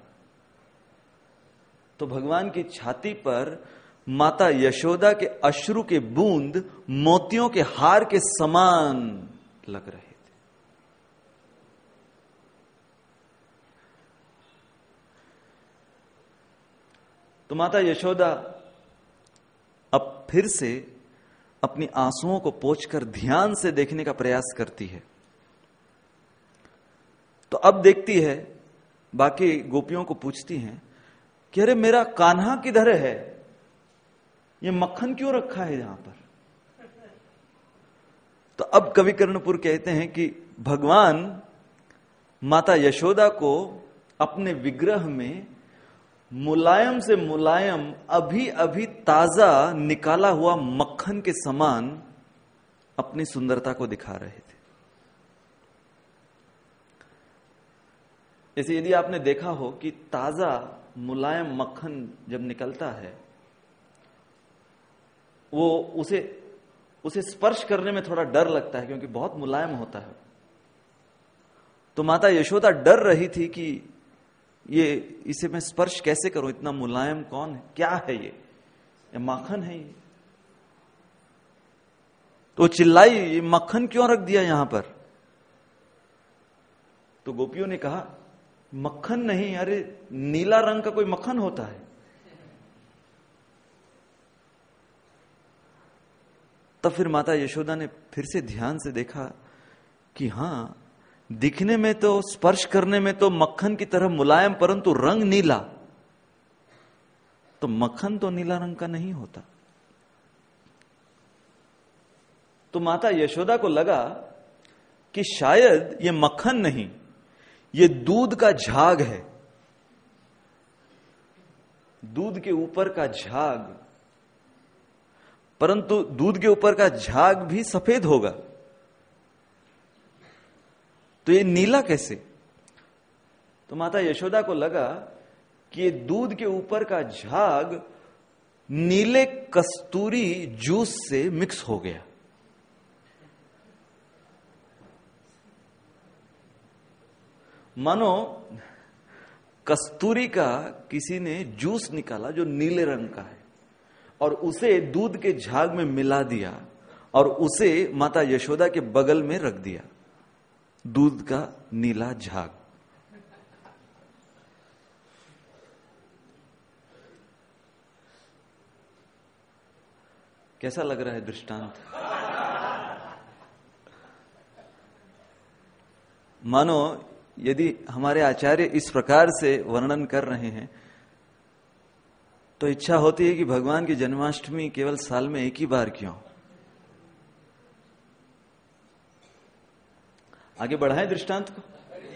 तो भगवान की छाती पर माता यशोदा के अश्रु के बूंद मोतियों के हार के समान लग रहे थे। तो माता यशोदा अब फिर से अपनी आंसुओं को पोंछकर ध्यान से देखने का प्रयास करती है। तो अब देखती है, बाकी गोपियों को पूछती हैं कि अरे मेरा कान्हा किधर है? ये मक्खन क्यों रखा है यहां पर? तो अब कवि कर्णपुर कहते हैं कि भगवान माता यशोदा को अपने विग्रह में मुलायम से मुलायम, अभी अभी ताजा निकाला हुआ मक्खन के समान अपनी सुंदरता को दिखा रहे थे। जैसे यदि आपने देखा हो कि ताजा मुलायम मक्खन जब निकलता है, वो उसे उसे स्पर्श करने में थोड़ा डर लगता है क्योंकि बहुत मुलायम होता है। तो माता यशोदा डर रही थी कि ये इसे मैं स्पर्श कैसे करूं, इतना मुलायम कौन है, क्या है ये, ये माखन है ये। तो चिल्लाई, ये मक्खन क्यों रख दिया यहां पर? तो गोपियों ने कहा, मक्खन नहीं, अरे नीला रंग का कोई मक्खन होता है। तब फिर माता यशोदा ने फिर से ध्यान से देखा कि हां, दिखने में तो, स्पर्श करने में तो मक्खन की तरह मुलायम, परंतु रंग नीला। तो मक्खन तो नीला रंग का नहीं होता। तो माता यशोदा को लगा कि शायद ये मक्खन नहीं, ये दूध का झाग है, दूध के ऊपर का झाग। परंतु दूध के ऊपर का झाग भी सफेद होगा, तो ये नीला कैसे? तो माता यशोदा को लगा कि ये दूध के ऊपर का झाग नीले कस्तूरी जूस से मिक्स हो गया। मानो कस्तूरी का किसी ने जूस निकाला जो नीले रंग का है और उसे दूध के झाग में मिला दिया और उसे माता यशोदा के बगल में रख दिया, दूध का नीला झाग। कैसा लग रहा है दृष्टांत? मानो यदि हमारे आचार्य इस प्रकार से वर्णन कर रहे हैं तो इच्छा होती है कि भगवान की जन्माष्टमी केवल साल में एक ही बार क्यों। आगे बढ़ाएं दृष्टांत को।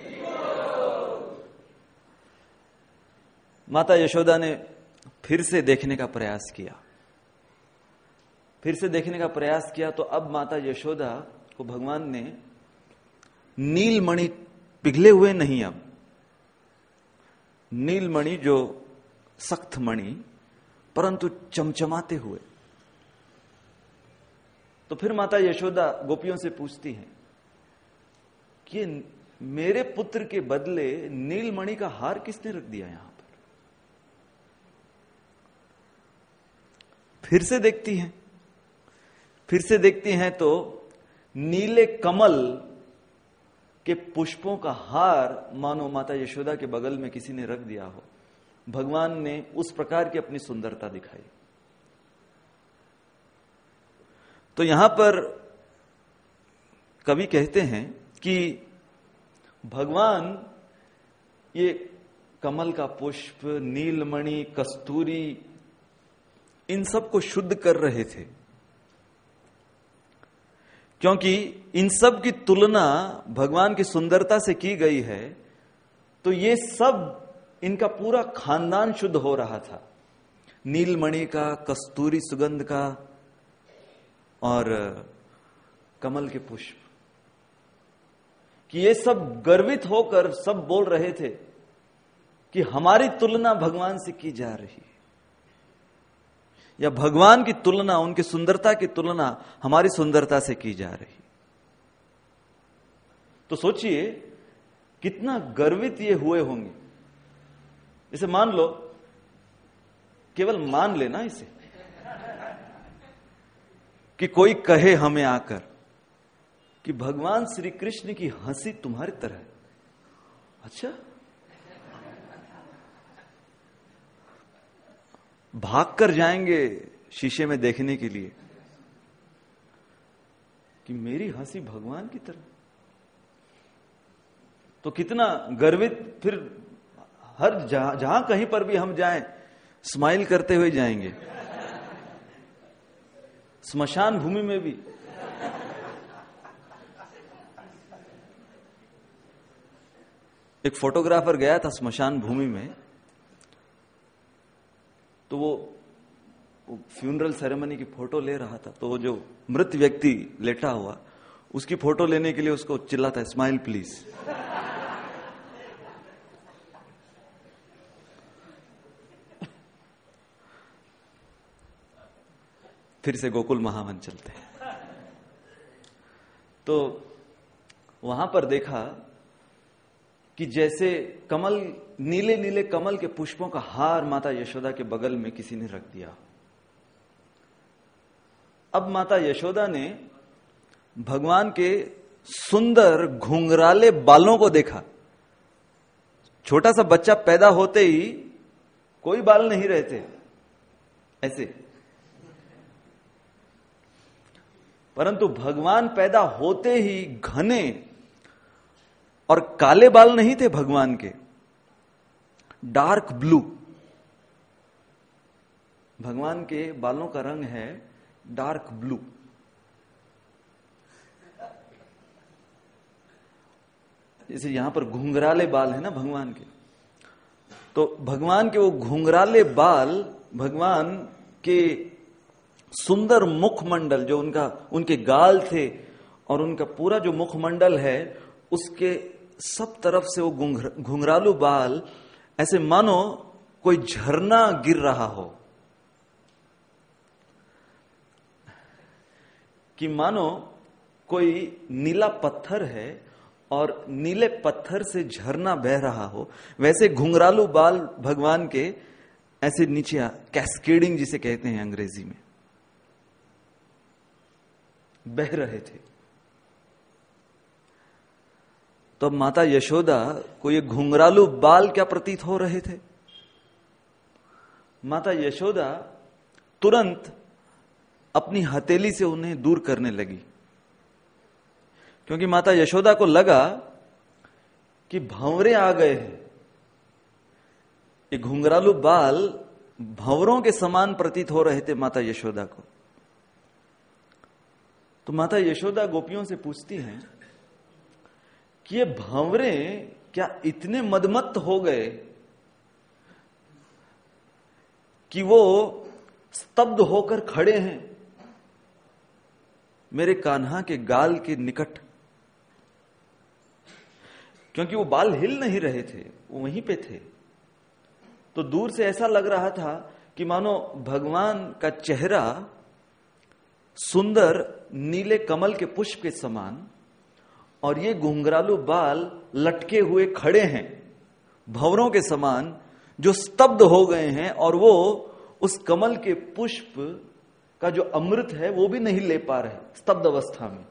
माता यशोदा ने फिर से देखने का प्रयास किया फिर से देखने का प्रयास किया तो अब माता यशोदा को भगवान ने नीलमणि, पिघले हुए नहीं, अब नीलमणि जो सख्त मणि परंतु चमचमाते हुए। तो फिर माता यशोदा गोपियों से पूछती है कि मेरे पुत्र के बदले नीलमणि का हार किसने रख दिया यहां पर। फिर से देखती हैं फिर से देखती हैं तो नीले कमल के पुष्पों का हार मानो माता यशोदा के बगल में किसी ने रख दिया हो। भगवान ने उस प्रकार की अपनी सुंदरता दिखाई। तो यहां पर कवि कहते हैं कि भगवान ये कमल का पुष्प, नीलमणि, कस्तूरी, इन सब को शुद्ध कर रहे थे, क्योंकि इन सब की तुलना भगवान की सुंदरता से की गई है। तो ये सब, इनका पूरा खानदान शुद्ध हो रहा था, नीलमणि का, कस्तूरी सुगंध का और कमल के पुष्प, कि ये सब गर्वित होकर सब बोल रहे थे कि हमारी तुलना भगवान से की जा रही है, या भगवान की तुलना, उनकी सुंदरता की तुलना हमारी सुंदरता से की जा रही। तो सोचिए कितना गर्वित ये हुए होंगे। इसे मान लो, केवल मान लेना इसे, कि कोई कहे हमें आकर कि भगवान श्री कृष्ण की हंसी तुम्हारी तरह है। अच्छा, भाग कर जाएंगे शीशे में देखने के लिए कि मेरी हंसी भगवान की तरह। तो कितना गर्वित, फिर हर जहां जहां कहीं पर भी हम जाएं स्माइल करते हुए जाएंगे, स्मशान भूमि में भी। एक फोटोग्राफर गया था स्मशान भूमि में, तो वो, वो फ्यूनरल सेरेमनी की फोटो ले रहा था। तो वो जो मृत व्यक्ति लेटा हुआ, उसकी फोटो लेने के लिए उसको चिल्लाता है, स्माइल प्लीज। फिर से गोकुल महावन चलते हैं। तो वहां पर देखा कि जैसे कमल, नीले नीले कमल के पुष्पों का हार माता यशोदा के बगल में किसी ने रख दिया। अब माता यशोदा ने भगवान के सुंदर घुंघराले बालों को देखा। छोटा सा बच्चा पैदा होते ही कोई बाल नहीं रहते ऐसे, परंतु भगवान पैदा होते ही घने और काले बाल नहीं थे भगवान के, डार्क ब्लू। भगवान के बालों का रंग है डार्क ब्लू। जैसे यहां पर घुंघराले बाल है ना भगवान के, तो भगवान के वो घुंघराले बाल, भगवान के सुंदर मुखमंडल, जो उनका उनके गाल थे और उनका पूरा जो मुखमंडल है, उसके सब तरफ से वो घुंघरालू बाल, ऐसे मानो कोई झरना गिर रहा हो, कि मानो कोई नीला पत्थर है और नीले पत्थर से झरना बह रहा हो। वैसे घुंघरालू बाल भगवान के ऐसे नीचे, कैस्केडिंग जिसे कहते हैं अंग्रेजी में, बह रहे थे। तो अब माता यशोदा को ये घुंघरालू बाल क्या प्रतीत हो रहे थे? माता यशोदा तुरंत अपनी हथेली से उन्हें दूर करने लगी, क्योंकि माता यशोदा को लगा कि भंवरे आ गए हैं। ये घुंघरालू बाल भंवरों के समान प्रतीत हो रहे थे माता यशोदा को। तो माता यशोदा गोपियों से पूछती हैं कि ये भंवरे क्या इतने मदमत्त हो गए कि वो स्तब्ध होकर खड़े हैं मेरे कान्हा के गाल के निकट, क्योंकि वो बाल हिल नहीं रहे थे, वो वहीं पे थे। तो दूर से ऐसा लग रहा था कि मानो भगवान का चेहरा सुंदर नीले कमल के पुष्प के समान, और ये घुंघरालू बाल लटके हुए खड़े हैं भंवरों के समान, जो स्तब्ध हो गए हैं, और वो उस कमल के पुष्प का जो अमृत है वो भी नहीं ले पा रहे स्तब्ध अवस्था में।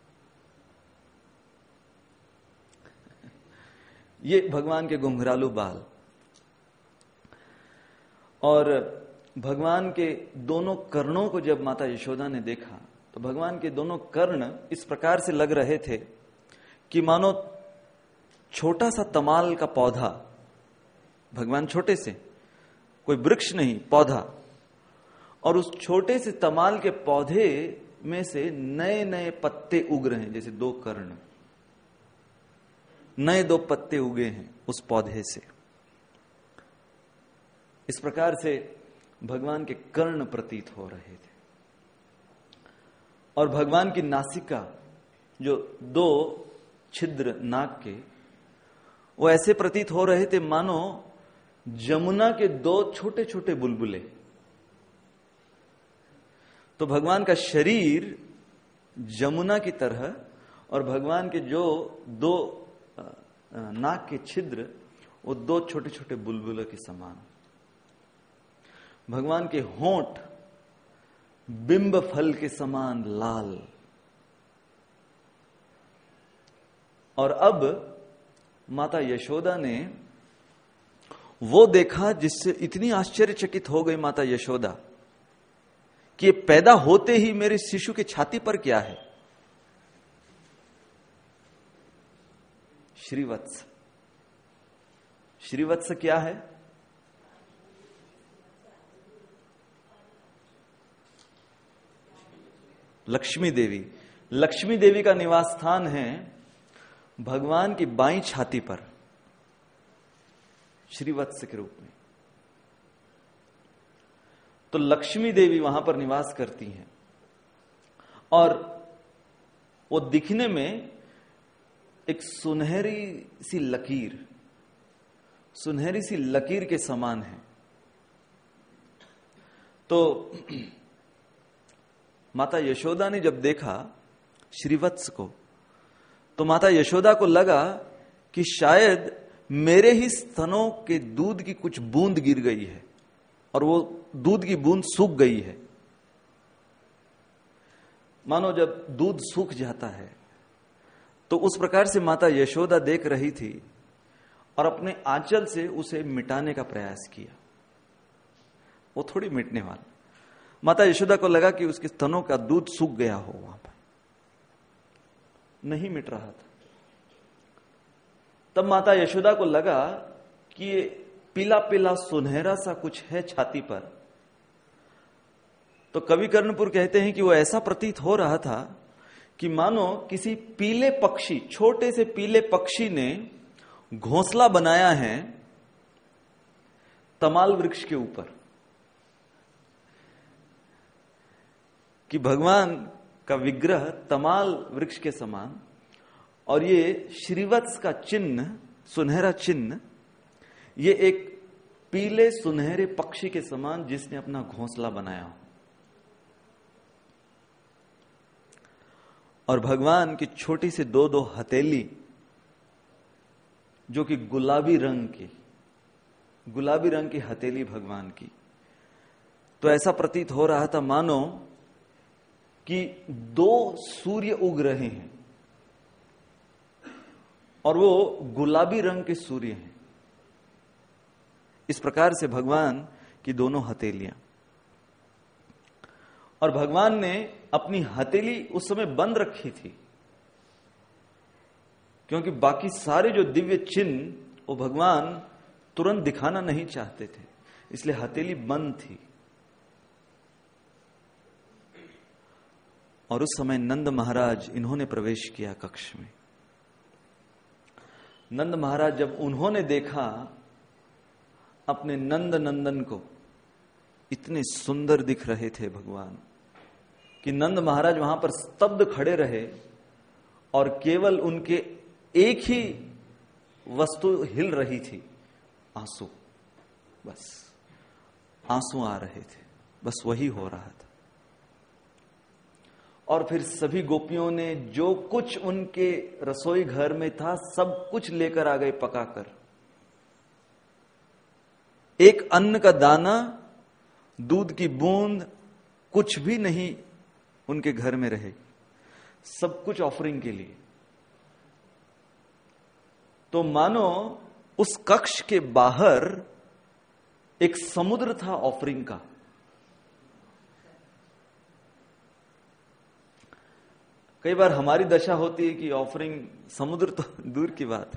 ये भगवान के घुंघरालू बाल। और भगवान के दोनों कर्णों को जब माता यशोदा ने देखा तो भगवान के दोनों कर्ण इस प्रकार से लग रहे थे कि मानो छोटा सा तमाल का पौधा, भगवान छोटे से, कोई वृक्ष नहीं, पौधा, और उस छोटे से तमाल के पौधे में से नए नए पत्ते उग रहे हैं, जैसे दो कर्ण, नए दो पत्ते उगे हैं उस पौधे से। इस प्रकार से भगवान के कर्ण प्रतीत हो रहे थे। और भगवान की नासिका, जो दो छिद्र नाक के, वो ऐसे प्रतीत हो रहे थे मानो जमुना के दो छोटे छोटे बुलबुले। तो भगवान का शरीर जमुना की तरह, और भगवान के जो दो नाक के छिद्र वो दो छोटे छोटे बुलबुलों के समान। भगवान के होंठ बिंब फल के समान लाल। और अब माता यशोदा ने वो देखा जिससे इतनी आश्चर्यचकित हो गई माता यशोदा कि ये पैदा होते ही मेरे शिशु के छाती पर क्या है? श्रीवत्स। श्रीवत्स क्या है? लक्ष्मी देवी। लक्ष्मी देवी का निवास स्थान है भगवान की बाईं छाती पर, श्रीवत्स के रूप में। तो लक्ष्मी देवी वहां पर निवास करती हैं, और वो दिखने में एक सुनहरी सी लकीर, सुनहरी सी लकीर के समान है। तो माता यशोदा ने जब देखा श्रीवत्स को, तो माता यशोदा को लगा कि शायद मेरे ही स्तनों के दूध की कुछ बूंद गिर गई है, और वो दूध की बूंद सूख गई है। मानो जब दूध सूख जाता है, तो उस प्रकार से माता यशोदा देख रही थी, और अपने आंचल से उसे मिटाने का प्रयास किया। वो थोड़ी मिटने वाला। माता यशोदा को लगा कि उसके स्तनों का दूध सूख गया हो, वहां पर नहीं मिट रहा था। तब माता यशोदा को लगा कि ये पीला पीला सुनहरा सा कुछ है छाती पर। तो कवि कर्णपुर कहते हैं कि वो ऐसा प्रतीत हो रहा था कि मानो किसी पीले पक्षी, छोटे से पीले पक्षी ने घोंसला बनाया है तमाल वृक्ष के ऊपर। कि भगवान का विग्रह तमाल वृक्ष के समान, और ये श्रीवत्स का चिन्ह, सुनहरा चिन्ह, ये एक पीले सुनहरे पक्षी के समान जिसने अपना घोंसला बनाया हो। और भगवान की छोटी सी दो दो हथेली, जो कि गुलाबी रंग की, गुलाबी रंग की हथेली भगवान की। तो ऐसा प्रतीत हो रहा था मानो कि दो सूर्य उग रहे हैं, और वो गुलाबी रंग के सूर्य हैं। इस प्रकार से भगवान की दोनों हथेलियां। और भगवान ने अपनी हथेली उस समय बंद रखी थी, क्योंकि बाकी सारे जो दिव्य चिन्ह वो भगवान तुरंत दिखाना नहीं चाहते थे, इसलिए हथेली बंद थी। और उस समय नंद महाराज इन्होंने प्रवेश किया कक्ष में। नंद महाराज जब उन्होंने देखा अपने नंद नंदन को, इतने सुंदर दिख रहे थे भगवान कि नंद महाराज वहां पर स्तब्ध खड़े रहे और केवल उनके एक ही वस्तु हिल रही थी, आंसू। बस आंसू आ रहे थे, बस वही हो रहा था। और फिर सभी गोपियों ने जो कुछ उनके रसोई घर में था सब कुछ लेकर आ गए पकाकर। एक अन्न का दाना, दूध की बूंद, कुछ भी नहीं उनके घर में रहे, सब कुछ ऑफरिंग के लिए। तो मानो उस कक्ष के बाहर एक समुद्र था ऑफरिंग का। कई बार हमारी दशा होती है कि ऑफरिंग, समुद्र तो दूर की बात है,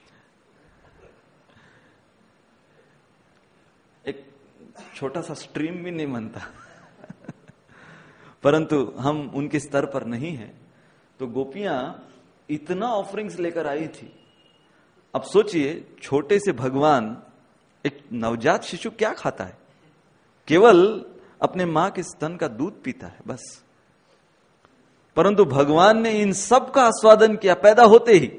एक छोटा सा स्ट्रीम भी नहीं बनता परंतु हम उनके स्तर पर नहीं हैं। तो गोपियां इतना ऑफरिंग्स लेकर आई थी। अब सोचिए, छोटे से भगवान, एक नवजात शिशु क्या खाता है? केवल अपने मां के स्तन का दूध पीता है बस। परंतु भगवान ने इन सब का आस्वादन किया पैदा होते ही।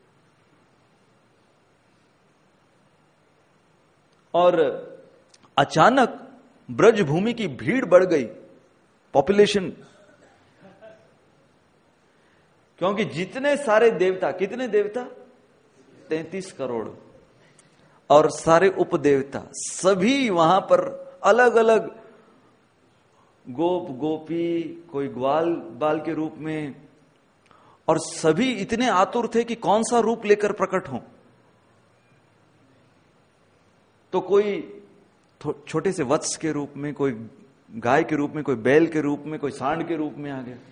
और अचानक ब्रजभूमि की भीड़ बढ़ गई, पॉपुलेशन, क्योंकि जितने सारे देवता, कितने देवता? तैंतीस करोड़, और सारे उपदेवता सभी वहां पर अलग अलग गोप गोपी, कोई ग्वाल बाल के रूप में, और सभी इतने आतुर थे कि कौन सा रूप लेकर प्रकट हों। तो कोई छोटे से वत्स के रूप में, कोई गाय के रूप में, कोई बैल के रूप में, कोई सांड के रूप में आ गया,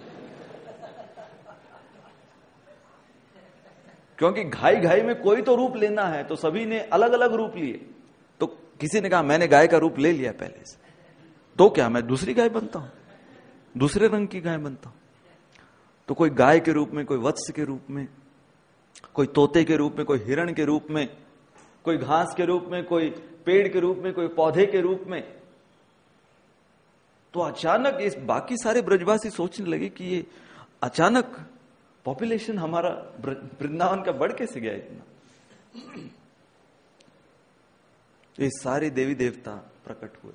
क्योंकि घाई घाई में कोई तो रूप लेना है, तो सभी ने अलग अलग रूप लिए। तो किसी ने कहा मैंने गाय का रूप ले लिया पहले से, तो क्या मैं दूसरी गाय बनता हूं, दूसरे रंग की गाय बनता हूं। तो कोई गाय के रूप में, कोई वत्स के रूप में, कोई तोते के रूप में, कोई हिरण के रूप में, कोई घास के रूप में, कोई पेड़ के रूप में, कोई पौधे के रूप में। तो अचानक इस बाकी सारे ब्रजवासी सोचने लगे कि ये अचानक पॉपुलेशन हमारा वृंदावन का बढ़ कैसे गया इतना। ये सारे देवी देवता प्रकट हुए।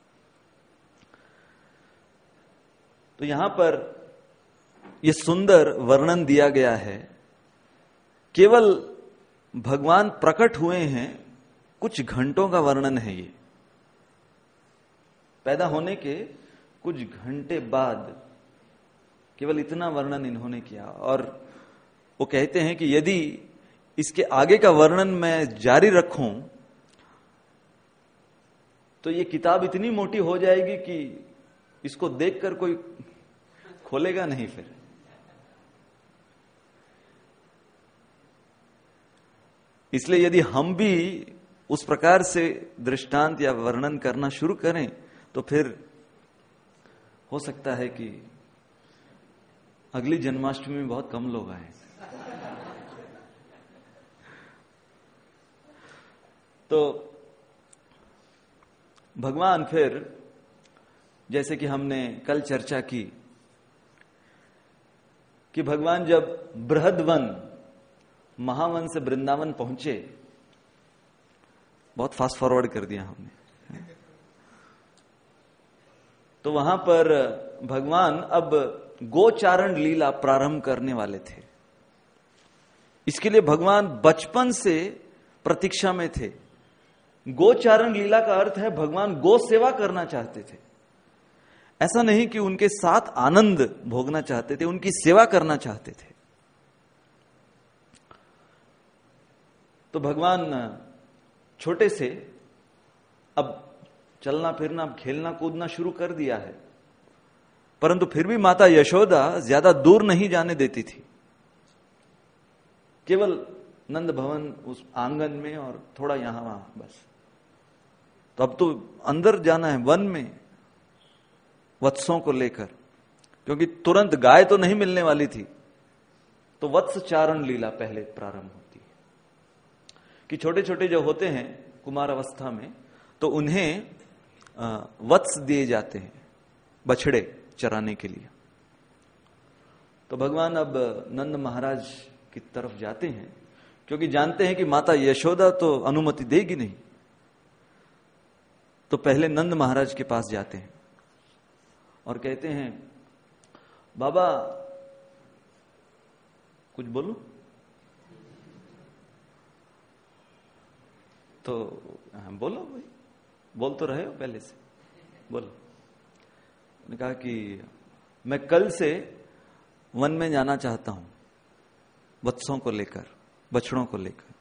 तो यहां पर यह सुंदर वर्णन दिया गया है। केवल भगवान प्रकट हुए हैं, कुछ घंटों का वर्णन है ये। पैदा होने के कुछ घंटे बाद केवल इतना वर्णन इन्होंने किया। और वो कहते हैं कि यदि इसके आगे का वर्णन मैं जारी रखूं तो ये किताब इतनी मोटी हो जाएगी कि इसको देखकर कोई खोलेगा नहीं फिर। इसलिए यदि हम भी उस प्रकार से दृष्टांत या वर्णन करना शुरू करें तो फिर हो सकता है कि अगली जन्माष्टमी में बहुत कम लोग आए। तो भगवान फिर, जैसे कि हमने कल चर्चा की कि भगवान जब बृहदवन, महावन से वृंदावन पहुंचे, बहुत फास्ट फॉरवर्ड कर दिया हमने, तो वहां पर भगवान अब गोचारण लीला प्रारंभ करने वाले थे। इसके लिए भगवान बचपन से प्रतीक्षा में थे। गोचारण लीला का अर्थ है भगवान गो सेवा करना चाहते थे। ऐसा नहीं कि उनके साथ आनंद भोगना चाहते थे, उनकी सेवा करना चाहते थे। तो भगवान छोटे से अब चलना फिरना, खेलना कूदना शुरू कर दिया है, परंतु फिर भी माता यशोदा ज्यादा दूर नहीं जाने देती थी। केवल नंद भवन उस आंगन में और थोड़ा यहां वहां बस। तो अब तो अंदर जाना है वन में वत्सों को लेकर, क्योंकि तुरंत गाय तो नहीं मिलने वाली थी। तो वत्स चारण लीला पहले प्रारंभ होती है कि छोटे छोटे जो होते हैं कुमार अवस्था में, तो उन्हें वत्स दिए जाते हैं, बछड़े चराने के लिए। तो भगवान अब नंद महाराज की तरफ जाते हैं, क्योंकि जानते हैं कि माता यशोदा तो अनुमति देगी नहीं। तो पहले नंद महाराज के पास जाते हैं और कहते हैं, बाबा कुछ बोलो। तो हाँ, बोलो भाई, बोल तो रहे हो पहले से, बोलो। उन्होंने कहा कि मैं कल से वन में जाना चाहता हूं, वत्सों को लेकर, बछड़ों को लेकर।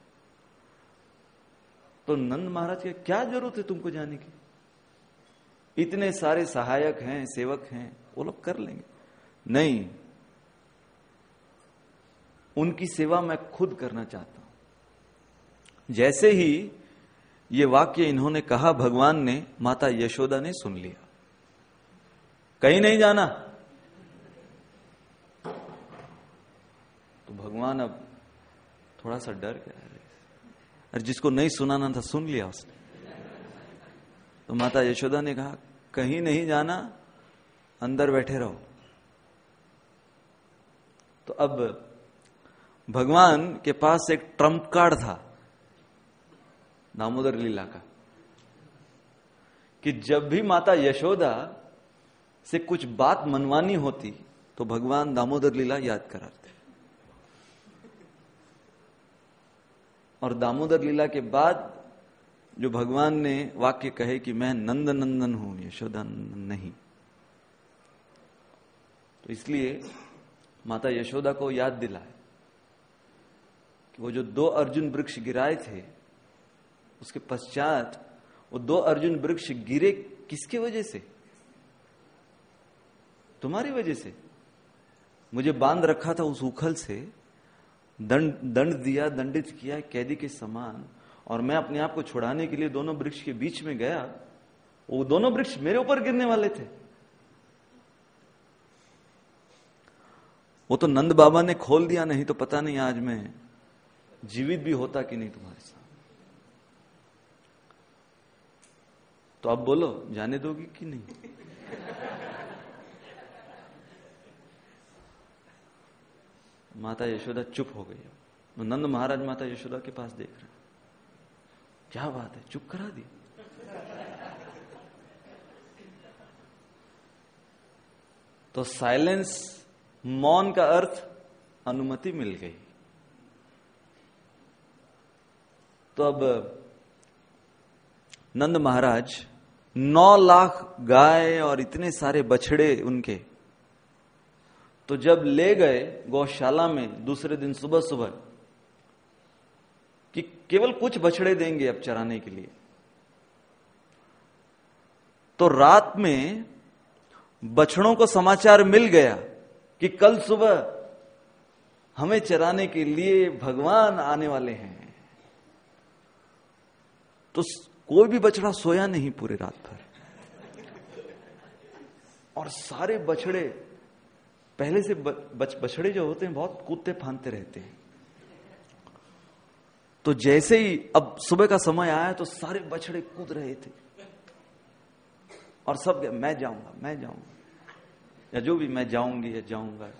तो नंद महाराज के, क्या जरूरत है तुमको जाने की, इतने सारे सहायक हैं, सेवक हैं, वो लोग कर लेंगे। नहीं, उनकी सेवा मैं खुद करना चाहता हूं। जैसे ही ये वाक्य इन्होंने कहा, भगवान ने, माता यशोदा ने सुन लिया। कहीं नहीं जाना। तो भगवान अब थोड़ा सा डर गया, अरे जिसको नहीं सुनाना था सुन लिया उसने। तो माता यशोदा ने कहा, कहीं नहीं जाना, अंदर बैठे रहो। तो अब भगवान के पास एक ट्रम्प कार्ड था दामोदर लीला का, कि जब भी माता यशोदा से कुछ बात मनवानी होती तो भगवान दामोदर लीला याद कराते। और दामोदर लीला के बाद जो भगवान ने वाक्य कहे कि मैं नंद नंदन हूं, यशोदा नंदन नहीं, तो इसलिए माता यशोदा को याद दिलाए कि वो जो दो अर्जुन वृक्ष गिराए थे, उसके पश्चात वो दो अर्जुन वृक्ष गिरे किसके वजह से? तुम्हारी वजह से। मुझे बांध रखा था उस उखल से, दंड दंड दिया, दंडित किया कैदी के समान, और मैं अपने आप को छुड़ाने के लिए दोनों वृक्ष के बीच में गया। वो दोनों वृक्ष मेरे ऊपर गिरने वाले थे। वो तो नंद बाबा ने खोल दिया, नहीं तो पता नहीं आज मैं जीवित भी होता कि नहीं तुम्हारे साथ। तो अब बोलो, जाने दोगी कि नहीं? माता यशोदा चुप हो गई। तो नंद महाराज माता यशोदा के पास देख रहे हैं, क्या बात है, चुप करा दी। तो साइलेंस, मौन का अर्थ अनुमति मिल गई। तो अब नंद महाराज नौ लाख गाय और इतने सारे बछड़े उनके, तो जब ले गए गौशाला में दूसरे दिन सुबह सुबह कि केवल कुछ बछड़े देंगे अब चराने के लिए, तो रात में बछड़ों को समाचार मिल गया कि कल सुबह हमें चराने के लिए भगवान आने वाले हैं। तो कोई भी बछड़ा सोया नहीं पूरे रात भर, और सारे बछड़े, पहले से बच, बछड़े जो होते हैं बहुत कूदते फांदते रहते हैं। तो जैसे ही अब सुबह का समय आया तो सारे बछड़े कूद रहे थे, और सब मैं जाऊंगा, मैं जाऊंगा, या जो भी, मैं जाऊंगी या जाऊंगा।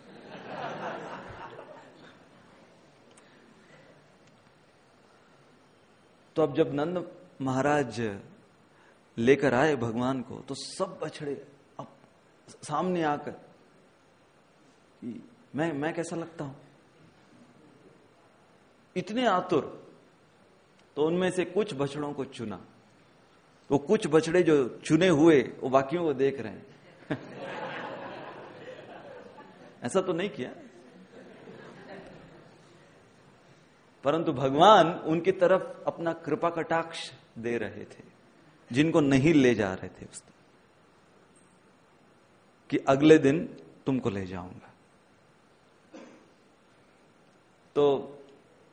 तो अब जब नंद महाराज लेकर आए भगवान को, तो सब बछड़े अब सामने आकर, मैं मैं कैसा लगता हूं, इतने आतुर। तो उनमें से कुछ बछड़ों को चुना। वो कुछ बछड़े जो चुने हुए वो बाकियों को देख रहे हैं। ऐसा तो नहीं किया, परंतु भगवान उनकी तरफ अपना कृपा कटाक्ष दे रहे थे, जिनको नहीं ले जा रहे थे उस दिन, कि अगले दिन तुमको ले जाऊंगा। तो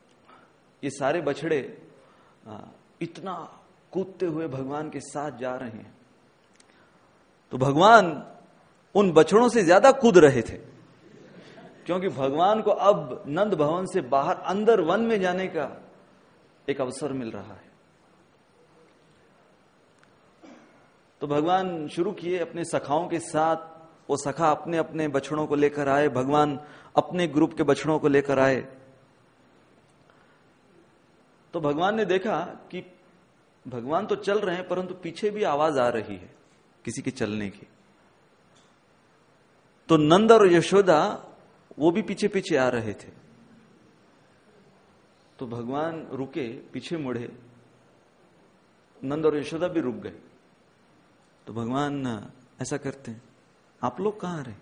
कि सारे बछड़े इतना कूदते हुए भगवान के साथ जा रहे हैं, तो भगवान उन बछड़ों से ज्यादा कूद रहे थे, क्योंकि भगवान को अब नंद भवन से बाहर अंदर वन में जाने का एक अवसर मिल रहा है। तो भगवान शुरू किए अपने सखाओं के साथ, वो सखा अपने अपने बछड़ों को लेकर आए, भगवान अपने ग्रुप के बछड़ों को लेकर आए। तो भगवान ने देखा कि भगवान तो चल रहे हैं, परंतु पीछे भी आवाज आ रही है किसी के चलने की। तो नंद और यशोदा वो भी पीछे पीछे आ रहे थे। तो भगवान रुके, पीछे मुड़े, नंद और यशोदा भी रुक गए। तो भगवान ऐसा करते हैं, आप लोग कहां रहे?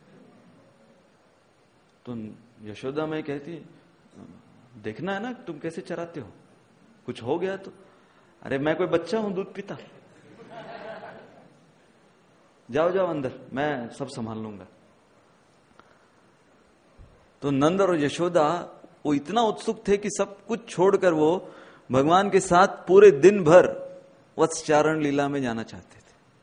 तो यशोदा मैं कहती, देखना है ना तुम कैसे चराते हो, कुछ हो गया तो। अरे मैं कोई बच्चा हूं दूध पीता, जाओ जाओ अंदर, मैं सब संभाल लूंगा। तो नंद और यशोदा वो इतना उत्सुक थे कि सब कुछ छोड़कर वो भगवान के साथ पूरे दिन भर वत्सचारण लीला में जाना चाहते थे।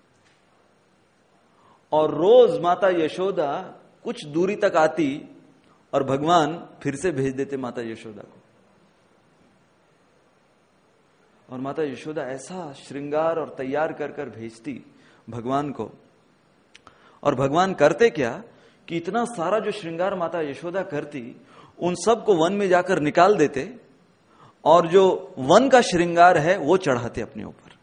और रोज माता यशोदा कुछ दूरी तक आती और भगवान फिर से भेज देते माता यशोदा को। और माता यशोदा ऐसा श्रृंगार और तैयार कर कर भेजती भगवान को। और भगवान करते क्या कि इतना सारा जो श्रृंगार माता यशोदा करती, उन सब को वन में जाकर निकाल देते और जो वन का श्रृंगार है वो चढ़ाते अपने ऊपर।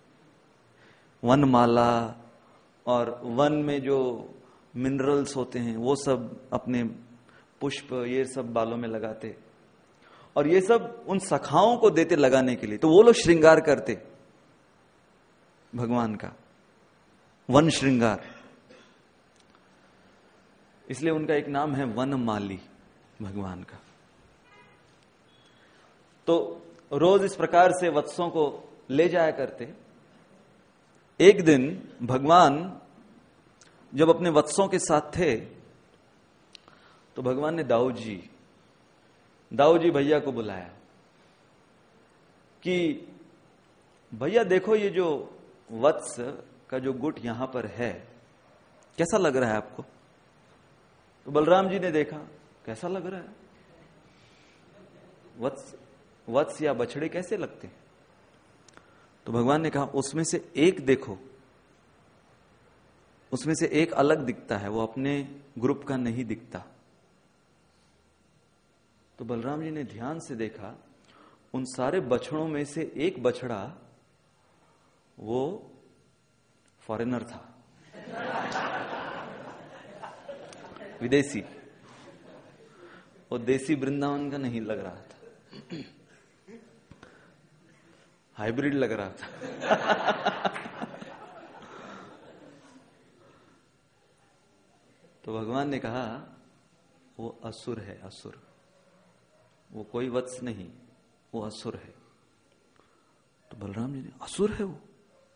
वनमाला और वन में जो मिनरल्स होते हैं वो सब अपने पुष्प ये सब बालों में लगाते, और ये सब उन सखाओं को देते लगाने के लिए। तो वो लोग श्रृंगार करते भगवान का, वन श्रृंगार, इसलिए उनका एक नाम है वनमाली भगवान का। तो रोज इस प्रकार से वत्सों को ले जाया करते। एक दिन भगवान जब अपने वत्सों के साथ थे तो भगवान ने दाऊद जी दाऊद जी भैया को बुलाया कि भैया देखो ये जो वत्स का जो गुट यहां पर है कैसा लग रहा है आपको? तो बलराम जी ने देखा, कैसा लग रहा है? वत्स वत्स या बछड़े कैसे लगते हैं? तो भगवान ने कहा उसमें से एक देखो, उसमें से एक अलग दिखता है, वो अपने ग्रुप का नहीं दिखता। तो बलराम जी ने ध्यान से देखा, उन सारे बछड़ों में से एक बछड़ा वो फॉरेनर था, विदेशी, वो देसी वृंदावन का नहीं लग रहा था, हाइब्रिड लग रहा था। तो भगवान ने कहा वो असुर है, असुर, वो कोई वत्स नहीं, वो असुर है। तो बलराम जी ने, असुर है वो?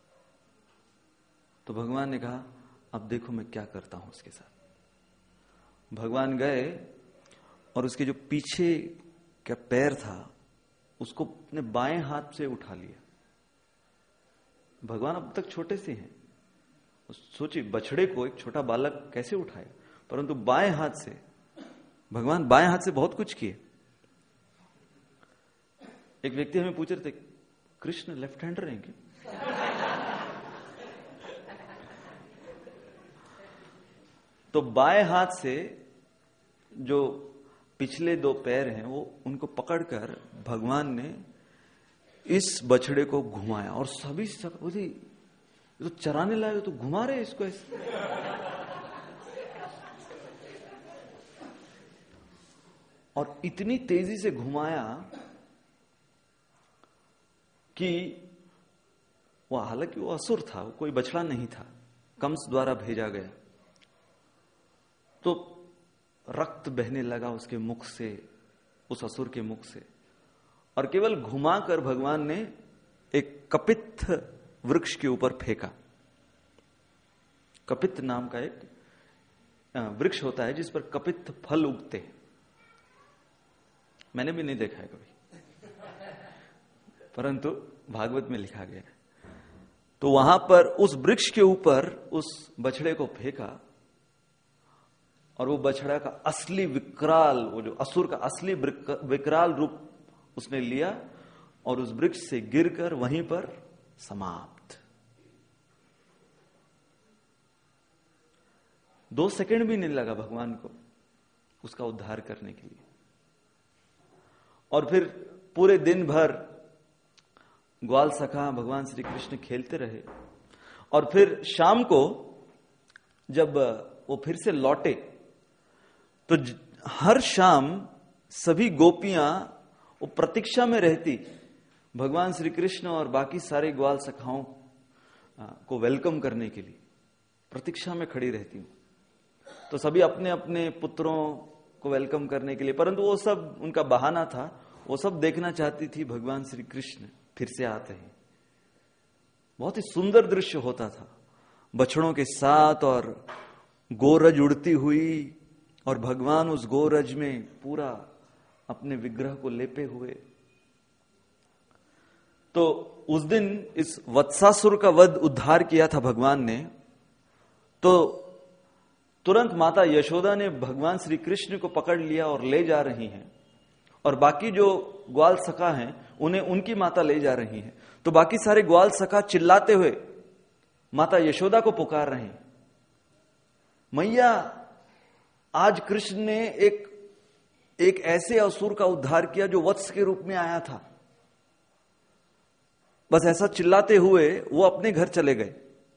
तो भगवान ने कहा अब देखो मैं क्या करता हूं उसके साथ। भगवान गए और उसके जो पीछे का पैर था उसको अपने बाएं हाथ से उठा लिया। भगवान अब तक छोटे से हैं, सोचिए बछड़े को एक छोटा बालक कैसे उठाए, परंतु बाएं हाथ से, भगवान बाएं हाथ से बहुत कुछ किए। एक व्यक्ति हमें पूछ रहे थे, कृष्ण लेफ्ट हैंडर हैं क्या? तो बाएं हाथ से जो पिछले दो पैर हैं वो उनको पकड़कर भगवान ने इस बछड़े को घुमाया और सभी सब बोले तो चराने लाए तो घुमा रहे इसको ऐसे। और इतनी तेजी से घुमाया कि वो, हालांकि वो असुर था, वो कोई बछड़ा नहीं था, कंस द्वारा भेजा गया। तो रक्त बहने लगा उसके मुख से, उस असुर के मुख से, और केवल घुमाकर भगवान ने एक कपित्थ वृक्ष के ऊपर फेंका। कपित्थ नाम का एक वृक्ष होता है जिस पर कपित्थ फल उगते हैं। मैंने भी नहीं देखा है कभी। परंतु भागवत में लिखा गया है। तो वहां पर उस वृक्ष के ऊपर उस बछड़े को फेंका और वो बछड़ा का असली विकराल, वो जो असुर का असली विकराल रूप उसने लिया और उस वृक्ष से गिरकर वहीं पर समाप्त। दो सेकंड भी नहीं लगा भगवान को उसका उद्धार करने के लिए। और फिर पूरे दिन भर ग्वाल सखा भगवान श्री कृष्ण खेलते रहे। और फिर शाम को जब वो फिर से लौटे तो हर शाम सभी गोपियां वो प्रतीक्षा में रहती भगवान श्री कृष्ण और बाकी सारे ग्वाल सखाओं को वेलकम करने के लिए, प्रतीक्षा में खड़ी रहती। तो सभी अपने अपने पुत्रों को वेलकम करने के लिए, परंतु वो सब उनका बहाना था। वो सब देखना चाहती थी भगवान श्री कृष्ण फिर से आते हैं। बहुत ही सुंदर दृश्य होता था, बछड़ों के साथ और गोरज उड़ती हुई और भगवान उस गोरज में पूरा अपने विग्रह को लेपे हुए। तो उस दिन इस वत्सासुर का वध उद्धार किया था भगवान ने। तो तुरंत माता यशोदा ने भगवान श्री कृष्ण को पकड़ लिया और ले जा रही हैं, और बाकी जो ग्वाल सखा हैं उन्हें उनकी माता ले जा रही है। तो बाकी सारे ग्वाल सखा चिल्लाते हुए माता यशोदा को पुकार रहे हैं, मैया आज कृष्ण ने एक एक ऐसे असुर का उद्धार किया जो वत्स के रूप में आया था। बस ऐसा चिल्लाते हुए वो अपने घर चले गए।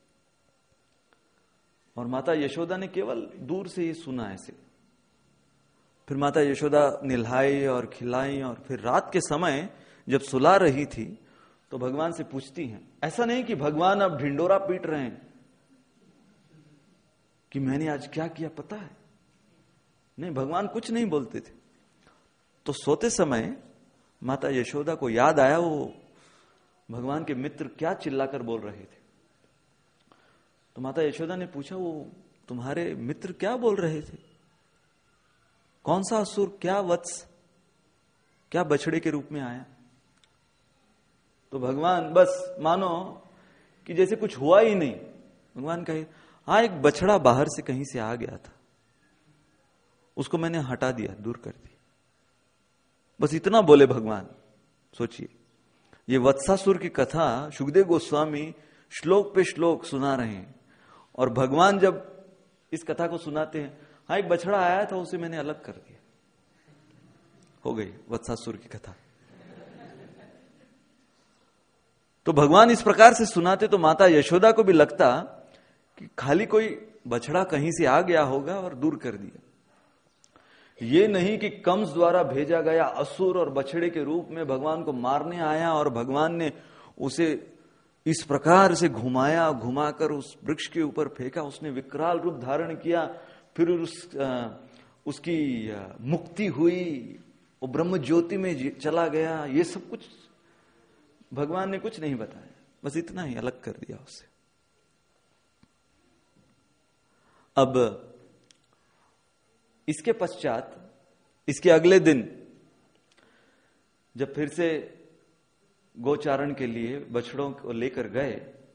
और माता यशोदा ने केवल दूर से ही सुना ऐसे। फिर माता यशोदा निल्हाई और खिलाई, और फिर रात के समय जब सुला रही थी तो भगवान से पूछती हैं। ऐसा नहीं कि भगवान अब ढिंडोरा पीट रहे हैं कि मैंने आज क्या किया पता है, नहीं, भगवान कुछ नहीं बोलते थे। तो सोते समय माता यशोदा को याद आया वो भगवान के मित्र क्या चिल्लाकर बोल रहे थे। तो माता यशोदा ने पूछा, वो तुम्हारे मित्र क्या बोल रहे थे? कौन सा असुर, क्या वत्स, क्या बछड़े के रूप में आया? तो भगवान बस मानो कि जैसे कुछ हुआ ही नहीं। भगवान कहे, हाँ एक बछड़ा बाहर से कहीं से आ गया था, उसको मैंने हटा दिया, दूर कर दिया। बस इतना बोले भगवान। सोचिए, ये वत्सासुर की कथा सुखदेव गोस्वामी श्लोक पे श्लोक सुना रहे हैं, और भगवान जब इस कथा को सुनाते हैं, हाँ एक बछड़ा आया था उसे मैंने अलग कर दिया, हो गई वत्सासुर की कथा। तो भगवान इस प्रकार से सुनाते तो माता यशोदा को भी लगता कि खाली कोई बछड़ा कहीं से आ गया होगा और दूर कर दिया। ये नहीं कि कंस द्वारा भेजा गया असुर और बछड़े के रूप में भगवान को मारने आया और भगवान ने उसे इस प्रकार से घुमाया, घुमाकर उस वृक्ष के ऊपर फेंका, उसने विकराल रूप धारण किया, फिर उस आ, उसकी मुक्ति हुई, वो ब्रह्म ज्योति में चला गया। ये सब कुछ भगवान ने कुछ नहीं बताया, बस इतना ही अलग कर दिया उससे। अब इसके पश्चात, इसके अगले दिन जब फिर से गोचारण के लिए बछड़ों को लेकर गए,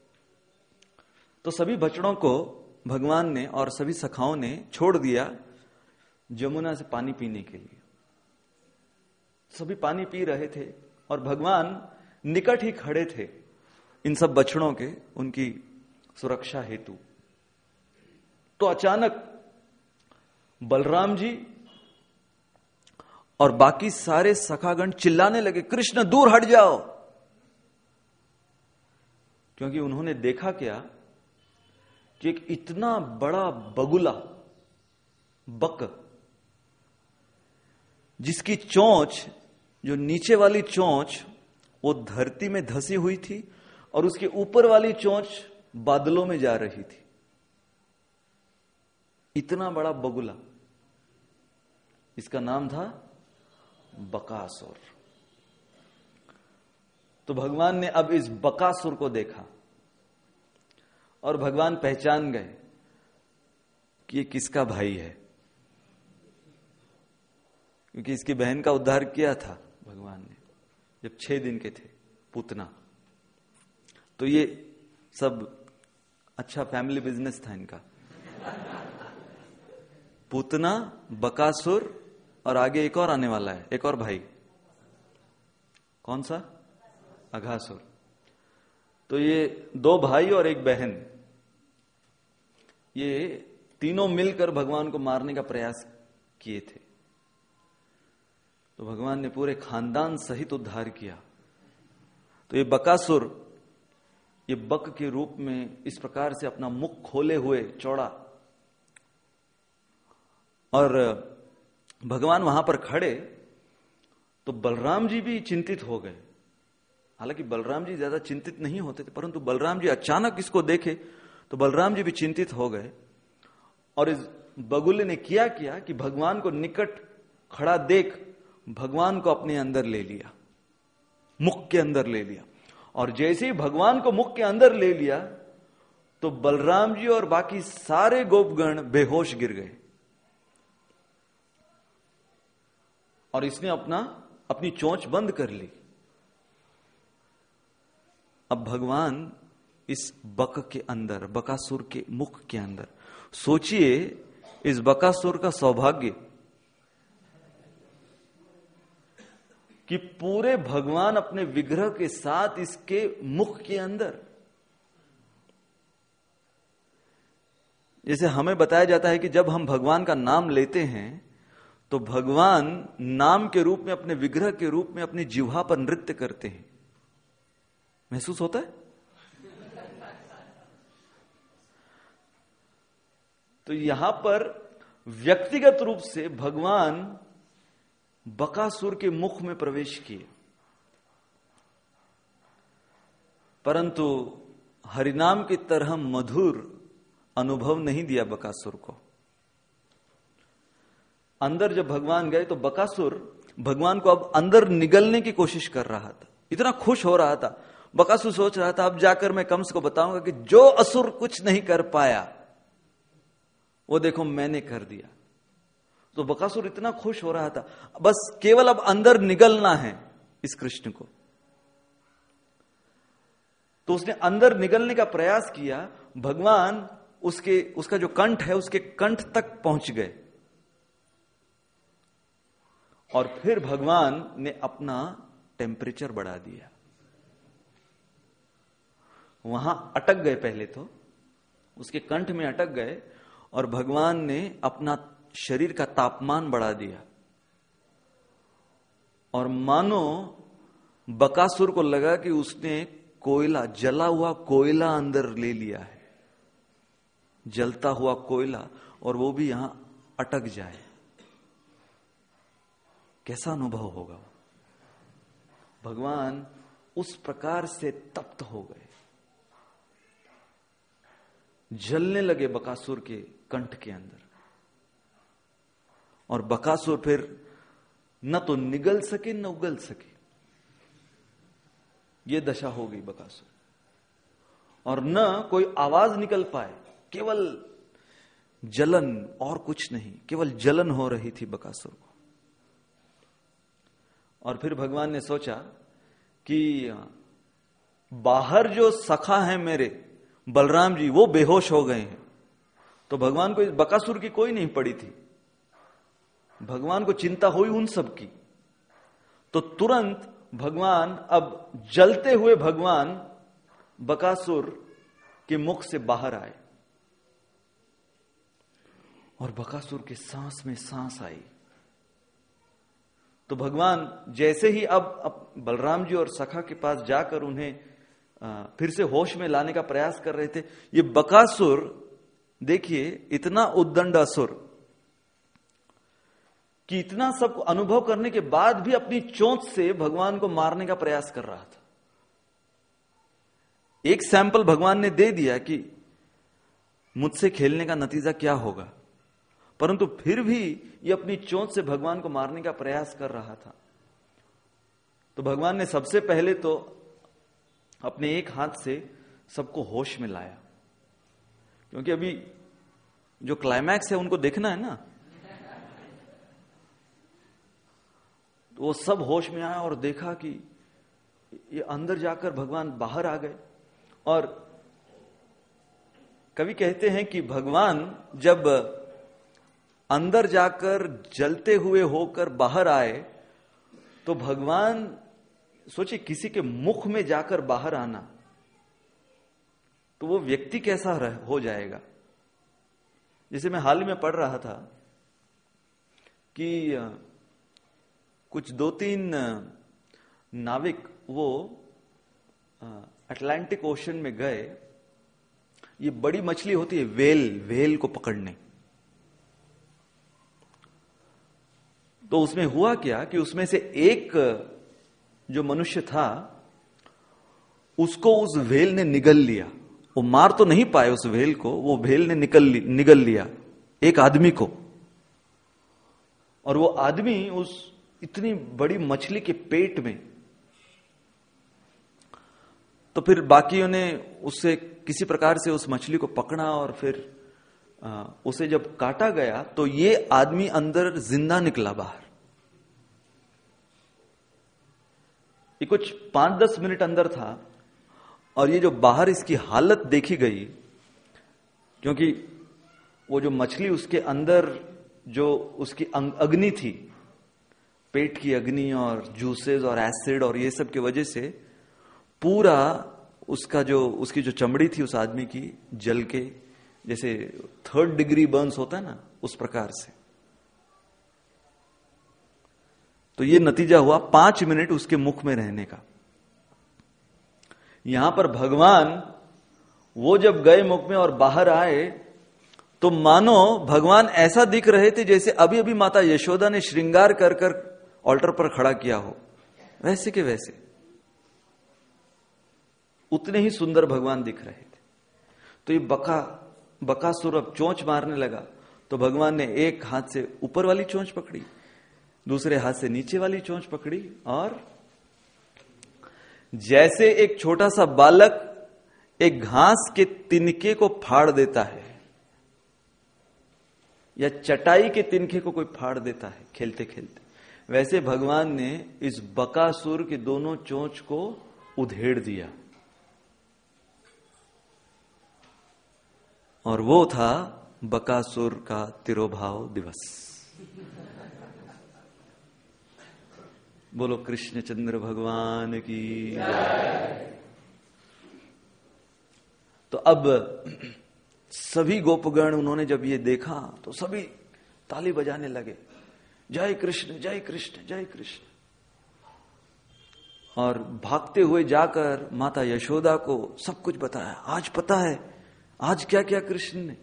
तो सभी बछड़ों को भगवान ने और सभी सखाओं ने छोड़ दिया जमुना से पानी पीने के लिए। सभी पानी पी रहे थे और भगवान निकट ही खड़े थे इन सब बछड़ों के, उनकी सुरक्षा हेतु। तो अचानक बलराम जी और बाकी सारे सखागण चिल्लाने लगे, कृष्ण दूर हट जाओ। क्योंकि उन्होंने देखा क्या कि एक इतना बड़ा बगुला, बक, जिसकी चोंच, जो नीचे वाली चोंच वो धरती में धसी हुई थी और उसके ऊपर वाली चोंच बादलों में जा रही थी, इतना बड़ा बगुला, इसका नाम था बकासुर। तो भगवान ने अब इस बकासुर को देखा और भगवान पहचान गए कि ये किसका भाई है, क्योंकि इसकी बहन का उद्धार किया था भगवान ने जब छह दिन के थे। पूतना। तो ये सब अच्छा फैमिली बिजनेस था इनका। पूतना, बकासुर और आगे एक और आने वाला है, एक और भाई। कौन सा? अघासुर। तो ये दो भाई और एक बहन, ये तीनों मिलकर भगवान को मारने का प्रयास किए थे। तो भगवान ने पूरे खानदान सहित उद्धार किया। तो ये बकासुर, ये बक के रूप में इस प्रकार से अपना मुख खोले हुए चौड़ा, और भगवान वहां पर खड़े तो बलराम जी भी चिंतित हो गए। हालांकि बलराम जी ज्यादा चिंतित नहीं होते थे, परंतु बलराम जी अचानक इसको देखे तो बलराम जी भी चिंतित हो गए। और इस बगुले ने किया किया कि भगवान को निकट खड़ा देख भगवान को अपने अंदर ले लिया, मुख के अंदर ले लिया। और जैसे ही भगवान को मुख के अंदर ले लिया तो बलराम जी और बाकी सारे गोपगण बेहोश गिर गए। और इसने अपना अपनी चोंच बंद कर ली। अब भगवान इस बक के अंदर, बकासुर के मुख के अंदर, सोचिए इस बकासुर का सौभाग्य कि पूरे भगवान अपने विग्रह के साथ इसके मुख के अंदर। जैसे हमें बताया जाता है कि जब हम भगवान का नाम लेते हैं तो भगवान नाम के रूप में, अपने विग्रह के रूप में अपनी जिह्वा पर नृत्य करते हैं। महसूस होता है? तो यहां पर व्यक्तिगत रूप से भगवान बकासुर के मुख में प्रवेश किए, परंतु हरिनाम की तरह मधुर अनुभव नहीं दिया बकासुर को। अंदर जब भगवान गए तो बकासुर भगवान को अब अंदर निगलने की कोशिश कर रहा था, इतना खुश हो रहा था। बकासुर सोच रहा था अब जाकर मैं कंस को बताऊंगा कि जो असुर कुछ नहीं कर पाया वो देखो मैंने कर दिया। तो बकासुर इतना खुश हो रहा था, बस केवल अब अंदर निगलना है इस कृष्ण को। तो उसने अंदर निगलने का प्रयास किया। भगवान उसके उसका जो कंठ है उसके कंठ तक पहुंच गए और फिर भगवान ने अपना टेम्परेचर बढ़ा दिया। वहां अटक गए, पहले तो उसके कंठ में अटक गए और भगवान ने अपना शरीर का तापमान बढ़ा दिया। और मानो बकासुर को लगा कि उसने कोयला, जला हुआ कोयला अंदर ले लिया है, जलता हुआ कोयला, और वो भी यहां अटक जाए। कैसा अनुभव होगा? भगवान उस प्रकार से तप्त हो गए, जलने लगे बकासुर के कंठ के अंदर। और बकासुर फिर न तो निगल सके न उगल सके, ये दशा हो गई बकासुर। और न कोई आवाज निकल पाए, केवल जलन और कुछ नहीं, केवल जलन हो रही थी बकासुर को। और फिर भगवान ने सोचा कि बाहर जो सखा है मेरे बलराम जी वो बेहोश हो गए हैं। तो भगवान को इस बकासुर की कोई नहीं पड़ी थी, भगवान को चिंता हुई उन सब की। तो तुरंत भगवान, अब जलते हुए भगवान बकासुर के मुख से बाहर आए और बकासुर के सांस में सांस आई। तो भगवान जैसे ही अब, अब बलराम जी और सखा के पास जाकर उन्हें आ, फिर से होश में लाने का प्रयास कर रहे थे, ये बकासुर देखिए इतना उद्दंड असुर कि इतना सब अनुभव करने के बाद भी अपनी चोंच से भगवान को मारने का प्रयास कर रहा था। एक सैंपल भगवान ने दे दिया कि मुझसे खेलने का नतीजा क्या होगा, परंतु फिर भी ये अपनी चोंच से भगवान को मारने का प्रयास कर रहा था। तो भगवान ने सबसे पहले तो अपने एक हाथ से सबको होश में लाया, क्योंकि अभी जो क्लाइमैक्स है उनको देखना है ना। तो वो सब होश में आया और देखा कि ये अंदर जाकर भगवान बाहर आ गए। और कवि कहते हैं कि भगवान जब अंदर जाकर जलते हुए होकर बाहर आए तो भगवान, सोचिए किसी के मुख में जाकर बाहर आना, तो वो व्यक्ति कैसा रह, हो जाएगा। जैसे मैं हाल ही में पढ़ रहा था कि कुछ दो तीन नाविक वो अटलांटिक ओशन में गए, ये बड़ी मछली होती है वेल, वेल को पकड़ने। तो उसमें हुआ क्या कि उसमें से एक जो मनुष्य था उसको उस वेल ने निगल लिया। वो मार तो नहीं पाए उस वेल को, वो वेल ने निकल लि, निगल लिया एक आदमी को। और वो आदमी उस इतनी बड़ी मछली के पेट में, तो फिर बाकियों ने उससे किसी प्रकार से उस मछली को पकड़ा और फिर आ, उसे जब काटा गया तो ये आदमी अंदर जिंदा निकला बाहर। ये कुछ पांच दस मिनट अंदर था और ये जो बाहर इसकी हालत देखी गई, क्योंकि वो जो मछली उसके अंदर जो उसकी अग्नि थी, पेट की अग्नि और जूसेस और एसिड और ये सब की वजह से पूरा उसका जो उसकी जो चमड़ी थी उस आदमी की जल के, जैसे थर्ड डिग्री बर्न्स होता है ना, उस प्रकार से। तो ये नतीजा हुआ पांच मिनट उसके मुख में रहने का। यहां पर भगवान वो जब गए मुख में और बाहर आए तो मानो भगवान ऐसा दिख रहे थे जैसे अभी अभी माता यशोदा ने श्रृंगार कर कर ऑल्टर पर खड़ा किया हो, वैसे के वैसे, उतने ही सुंदर भगवान दिख रहे थे। तो ये बका बकासुर अब चोंच मारने लगा, तो भगवान ने एक हाथ से ऊपर वाली चोंच पकड़ी, दूसरे हाथ से नीचे वाली चोंच पकड़ी, और जैसे एक छोटा सा बालक एक घास के तिनके को फाड़ देता है या चटाई के तिनके को कोई फाड़ देता है खेलते खेलते, वैसे भगवान ने इस बकासुर के दोनों चोंच को उधेड़ दिया। और वो था बकासुर का तिरोभाव दिवस। बोलो कृष्णचंद्र भगवान की जय। तो अब सभी गोपगण उन्होंने जब ये देखा तो सभी ताली बजाने लगे, जय कृष्ण जय कृष्ण जय कृष्ण। और भागते हुए जाकर माता यशोदा को सब कुछ बताया, आज पता है आज क्या क्या कृष्ण ने,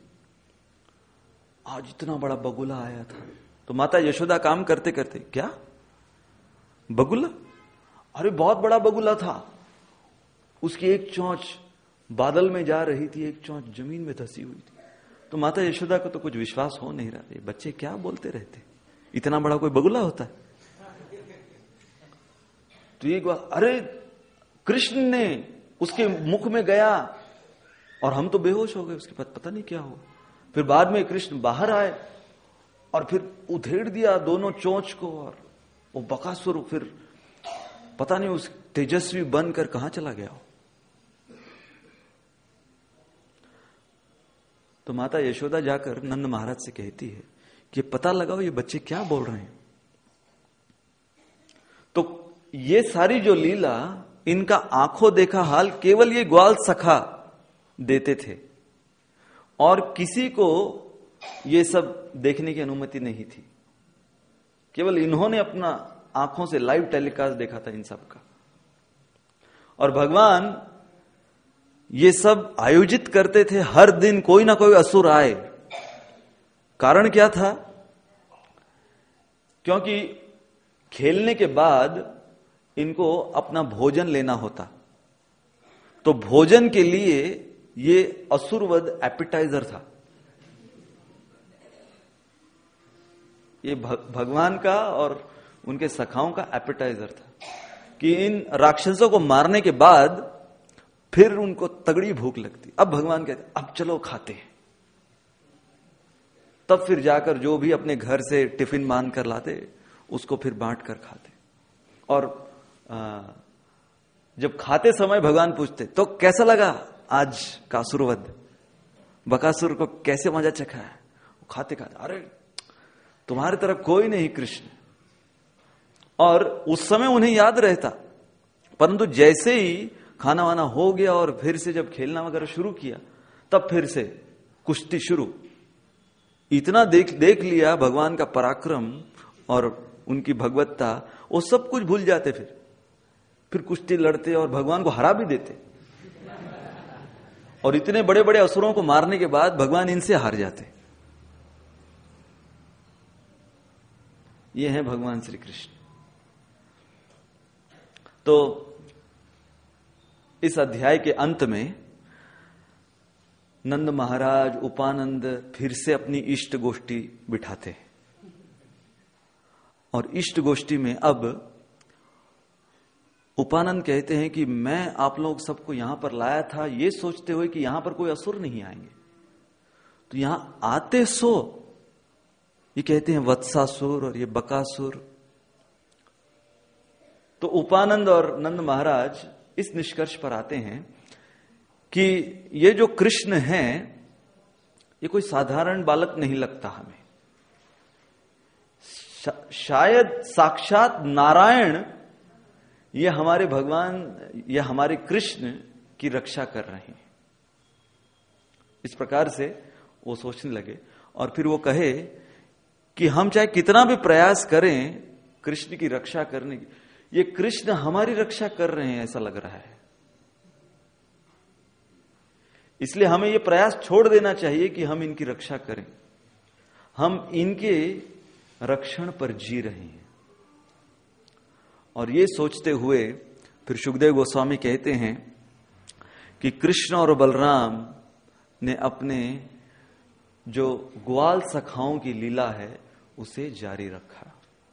आज इतना बड़ा बगुला आया था। तो माता यशोदा काम करते करते, क्या बगुला? अरे बहुत बड़ा बगुला था, उसकी एक चोंच बादल में जा रही थी, एक चोंच जमीन में धसी हुई थी। तो माता यशोदा को तो कुछ विश्वास हो नहीं रहा, ये बच्चे क्या बोलते रहते, इतना बड़ा कोई बगुला होता है? तो एक बार अरे कृष्ण ने उसके मुख में गया और हम तो बेहोश हो गए, उसके बाद पता नहीं क्या हुआ। फिर बाद में कृष्ण बाहर आए और फिर उधेड़ दिया दोनों चोंच को, और वो बकासुर फिर पता नहीं उस तेजस्वी बनकर कहां चला गया हो। तो माता यशोदा जाकर नंद महाराज से कहती है कि पता लगाओ ये बच्चे क्या बोल रहे हैं। तो ये सारी जो लीला, इनका आंखों देखा हाल केवल ये ग्वाल सखा देते थे और किसी को ये सब देखने की अनुमति नहीं थी। केवल इन्होंने अपना आंखों से लाइव टेलीकास्ट देखा था इन सब का। और भगवान ये सब आयोजित करते थे, हर दिन कोई ना कोई असुर आए। कारण क्या था? क्योंकि खेलने के बाद इनको अपना भोजन लेना होता, तो भोजन के लिए ये असुरवध एपिटाइजर था। ये भगवान का और उनके सखाओं का एपिटाइजर था कि इन राक्षसों को मारने के बाद फिर उनको तगड़ी भूख लगती। अब भगवान कहते अब चलो खाते हैं। तब फिर जाकर जो भी अपने घर से टिफिन मान कर लाते उसको फिर बांट कर खाते। और आ, जब खाते समय भगवान पूछते तो कैसा लगा आज कासुरवध, बकासुर को कैसे मजा चखा है? खाते खाते अरे तुम्हारी तरफ कोई नहीं कृष्ण। और उस समय उन्हें याद रहता, परंतु जैसे ही खाना वाना हो गया और फिर से जब खेलना वगैरह शुरू किया, तब फिर से कुश्ती शुरू। इतना देख देख लिया भगवान का पराक्रम और उनकी भगवत्ता, वो सब कुछ भूल जाते। फिर फिर कुश्ती लड़ते और भगवान को हरा भी देते। और इतने बड़े बड़े असुरों को मारने के बाद भगवान इनसे हार जाते। ये हैं भगवान श्री कृष्ण। तो इस अध्याय के अंत में नंद महाराज उपानंद फिर से अपनी इष्ट गोष्ठी बिठाते हैं। और इष्ट गोष्ठी में अब उपानंद कहते हैं कि मैं आप लोग सबको यहां पर लाया था ये सोचते हुए कि यहां पर कोई असुर नहीं आएंगे, तो यहां आते सो ये कहते हैं वत्सासुर और ये बकासुर। तो उपानंद और नंद महाराज इस निष्कर्ष पर आते हैं कि ये जो कृष्ण है ये कोई साधारण बालक नहीं लगता हमें। शा, शायद साक्षात नारायण ये हमारे भगवान या हमारे कृष्ण की रक्षा कर रहे हैं। इस प्रकार से वो सोचने लगे और फिर वो कहे कि हम चाहे कितना भी प्रयास करें कृष्ण की रक्षा करने की, ये कृष्ण हमारी रक्षा कर रहे हैं ऐसा लग रहा है। इसलिए हमें ये प्रयास छोड़ देना चाहिए कि हम इनकी रक्षा करें। हम इनके रक्षण पर जी रहे हैं। और ये सोचते हुए फिर शुकदेव गोस्वामी कहते हैं कि कृष्ण और बलराम ने अपने जो ग्वाल सखाओं की लीला है उसे जारी रखा।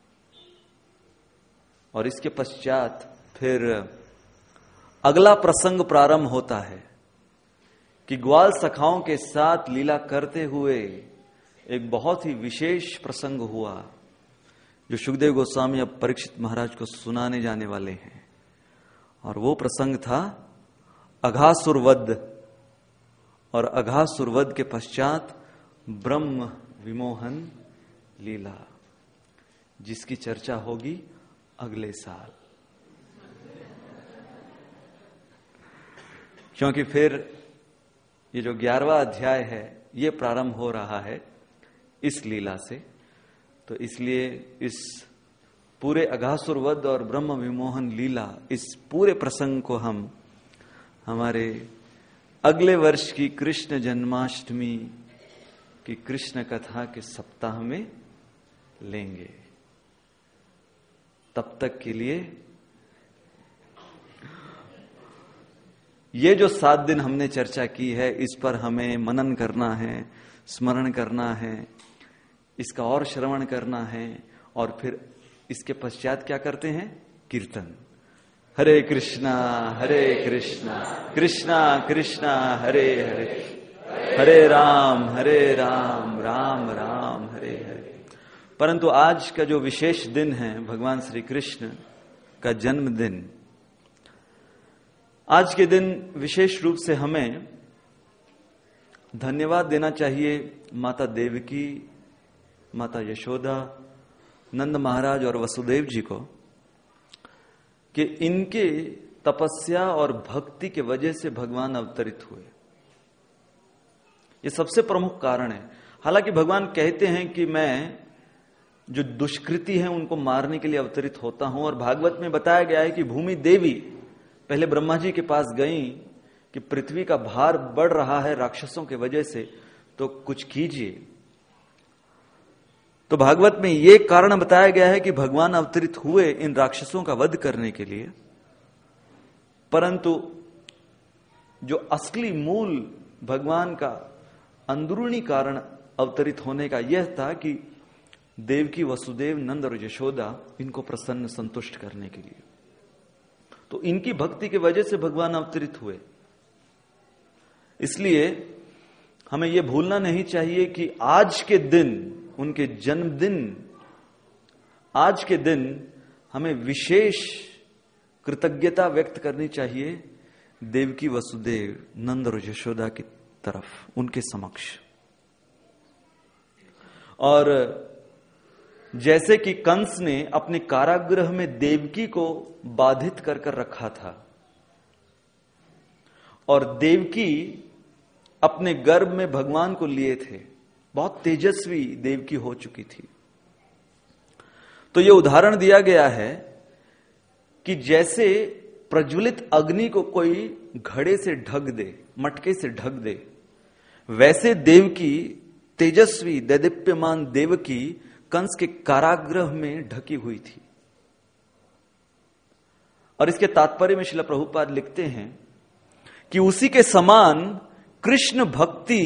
और इसके पश्चात फिर अगला प्रसंग प्रारंभ होता है कि ग्वाल सखाओं के साथ लीला करते हुए एक बहुत ही विशेष प्रसंग हुआ जो शुकदेव गोस्वामी अब परीक्षित महाराज को सुनाने जाने वाले हैं। और वो प्रसंग था अघासुरवध। और अघासुरवध के पश्चात ब्रह्म विमोहन लीला, जिसकी चर्चा होगी अगले साल। क्योंकि फिर ये जो ग्यारहवां अध्याय है ये प्रारंभ हो रहा है इस लीला से। तो इसलिए इस पूरे अघासुरवध और ब्रह्म विमोहन लीला, इस पूरे प्रसंग को हम हमारे अगले वर्ष की कृष्ण जन्माष्टमी की कृष्ण कथा के सप्ताह में लेंगे। तब तक के लिए ये जो सात दिन हमने चर्चा की है इस पर हमें मनन करना है, स्मरण करना है, इसका और श्रवण करना है। और फिर इसके पश्चात क्या करते हैं? कीर्तन। हरे कृष्णा हरे कृष्णा कृष्णा कृष्णा हरे हरे, हरे राम हरे राम राम राम हरे हरे। परंतु आज का जो विशेष दिन है भगवान श्री कृष्ण का जन्मदिन, आज के दिन विशेष रूप से हमें धन्यवाद देना चाहिए माता देवकी, माता यशोदा, नंद महाराज और वसुदेव जी को कि इनके तपस्या और भक्ति के वजह से भगवान अवतरित हुए। ये सबसे प्रमुख कारण है। हालांकि भगवान कहते हैं कि मैं जो दुष्कृति है उनको मारने के लिए अवतरित होता हूं। और भागवत में बताया गया है कि भूमि देवी पहले ब्रह्मा जी के पास गई कि पृथ्वी का भार बढ़ रहा है राक्षसों के वजह से, तो कुछ कीजिए। तो भागवत में यह कारण बताया गया है कि भगवान अवतरित हुए इन राक्षसों का वध करने के लिए। परंतु जो असली मूल भगवान का अंदरूनी कारण अवतरित होने का यह था कि देवकी, वसुदेव, नंद और यशोदा इनको प्रसन्न संतुष्ट करने के लिए। तो इनकी भक्ति की वजह से भगवान अवतरित हुए। इसलिए हमें यह भूलना नहीं चाहिए कि आज के दिन, उनके जन्मदिन, आज के दिन हमें विशेष कृतज्ञता व्यक्त करनी चाहिए देवकी वसुदेव नंद और यशोदा की तरफ, उनके समक्ष। और जैसे कि कंस ने अपने कारागृह में देवकी को बाधित कर कर रखा था और देवकी अपने गर्भ में भगवान को लिए थे, बहुत तेजस्वी देवकी हो चुकी थी, तो यह उदाहरण दिया गया है कि जैसे प्रज्वलित अग्नि को कोई घड़े से ढक दे, मटके से ढक दे, वैसे देवकी, तेजस्वी दैदीप्यमान देवकी कंस के कारागृह में ढकी हुई थी। और इसके तात्पर्य में श्रील प्रभुपाद लिखते हैं कि उसी के समान कृष्ण भक्ति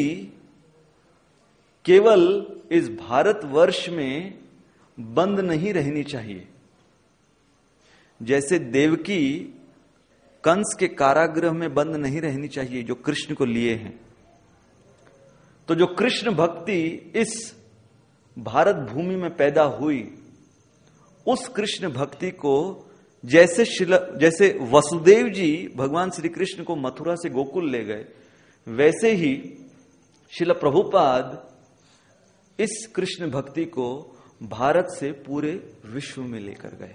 केवल इस भारतवर्ष में बंद नहीं रहनी चाहिए। जैसे देवकी कंस के कारागृह में बंद नहीं रहनी चाहिए जो कृष्ण को लिए हैं, तो जो कृष्ण भक्ति इस भारत भूमि में पैदा हुई, उस कृष्ण भक्ति को जैसे शिल जैसे वसुदेव जी भगवान श्री कृष्ण को मथुरा से गोकुल ले गए, वैसे ही श्रील प्रभुपाद इस कृष्ण भक्ति को भारत से पूरे विश्व में लेकर गए।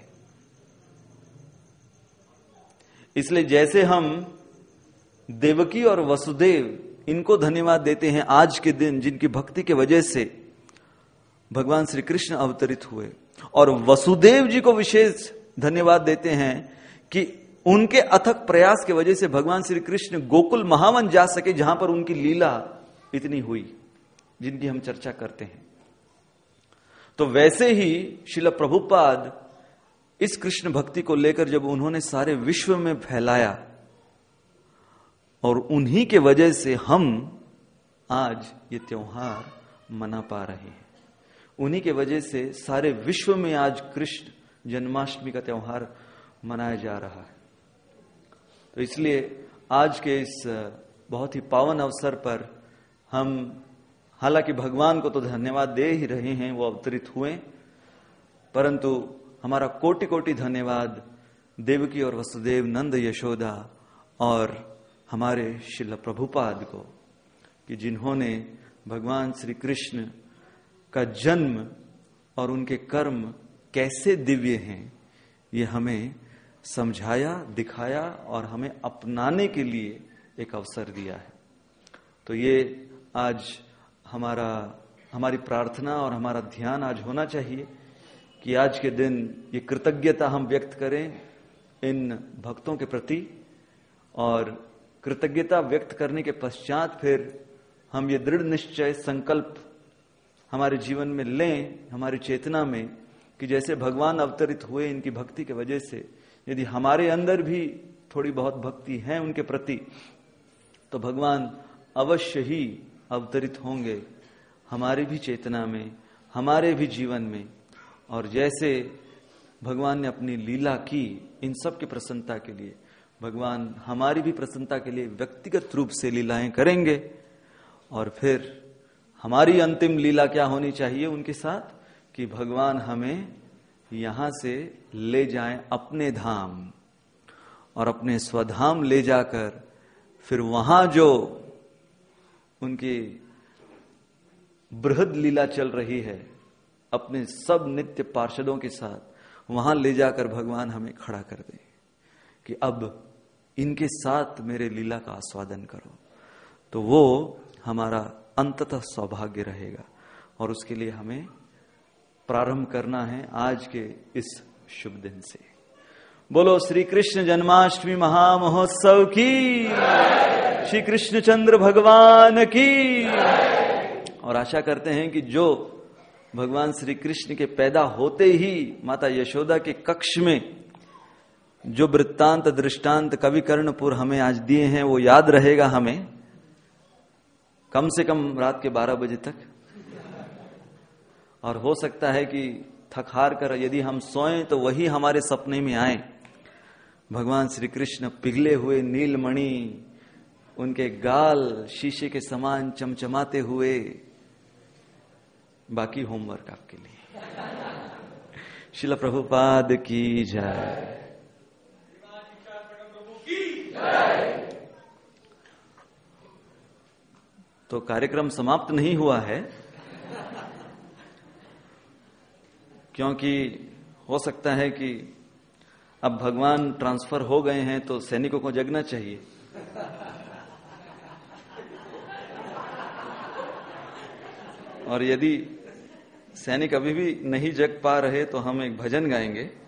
इसलिए जैसे हम देवकी और वसुदेव, इनको धन्यवाद देते हैं आज के दिन, जिनकी भक्ति के वजह से भगवान श्री कृष्ण अवतरित हुए, और वसुदेव जी को विशेष धन्यवाद देते हैं कि उनके अथक प्रयास के वजह से भगवान श्री कृष्ण गोकुल महावन जा सके, जहां पर उनकी लीला इतनी हुई जिनकी हम चर्चा करते हैं। तो वैसे ही श्रील प्रभुपाद इस कृष्ण भक्ति को लेकर जब उन्होंने सारे विश्व में फैलाया, और उन्हीं के वजह से हम आज ये त्योहार मना पा रहे हैं, उन्हीं के वजह से सारे विश्व में आज कृष्ण जन्माष्टमी का त्योहार मनाया जा रहा है। तो इसलिए आज के इस बहुत ही पावन अवसर पर हम हालांकि भगवान को तो धन्यवाद दे ही रहे हैं, वो अवतरित हुए, परंतु हमारा कोटि कोटि धन्यवाद देवकी और वसुदेव, नंद, यशोदा और हमारे श्रील प्रभुपाद को, कि जिन्होंने भगवान श्री कृष्ण का जन्म और उनके कर्म कैसे दिव्य हैं ये हमें समझाया, दिखाया और हमें अपनाने के लिए एक अवसर दिया है। तो ये आज हमारा हमारी प्रार्थना और हमारा ध्यान आज होना चाहिए कि आज के दिन ये कृतज्ञता हम व्यक्त करें इन भक्तों के प्रति, और कृतज्ञता व्यक्त करने के पश्चात फिर हम ये दृढ़ निश्चय संकल्प हमारे जीवन में लें, हमारी चेतना में, कि जैसे भगवान अवतरित हुए इनकी भक्ति के वजह से, यदि हमारे अंदर भी थोड़ी बहुत भक्ति है उनके प्रति, तो भगवान अवश्य ही अवतरित होंगे हमारी भी चेतना में, हमारे भी जीवन में। और जैसे भगवान ने अपनी लीला की इन सब की प्रसन्नता के लिए, भगवान हमारी भी प्रसन्नता के लिए व्यक्तिगत रूप से लीलाएं करेंगे। और फिर हमारी अंतिम लीला क्या होनी चाहिए उनके साथ, कि भगवान हमें यहां से ले जाएं अपने धाम, और अपने स्वधाम ले जाकर फिर वहां जो उनकी बृहद लीला चल रही है अपने सब नित्य पार्षदों के साथ, वहां ले जाकर भगवान हमें खड़ा कर दे कि अब इनके साथ मेरे लीला का आस्वादन करो। तो वो हमारा अंततः सौभाग्य रहेगा, और उसके लिए हमें प्रारंभ करना है आज के इस शुभ दिन से। बोलो श्री कृष्ण जन्माष्टमी महामहोत्सव की, श्री कृष्णचंद्र भगवान की। और आशा करते हैं कि जो भगवान श्री कृष्ण के पैदा होते ही माता यशोदा के कक्ष में जो वृत्तांत दृष्टांत कवि कर्णपुर हमें आज दिए हैं वो याद रहेगा हमें, कम से कम रात के बारह बजे तक। और हो सकता है कि थक हार कर यदि हम सोएं तो वही हमारे सपने में आए, भगवान श्री कृष्ण पिघले हुए नीलमणि, उनके गाल शीशे के समान चमचमाते हुए। बाकी होमवर्क आपके लिए। श्रील प्रभुपाद की जय। तो कार्यक्रम समाप्त नहीं हुआ है, क्योंकि हो सकता है कि अब भगवान ट्रांसफर हो गए हैं तो सैनिकों को जगना चाहिए। और यदि सैनिक अभी भी नहीं जग पा रहे तो हम एक भजन गाएंगे।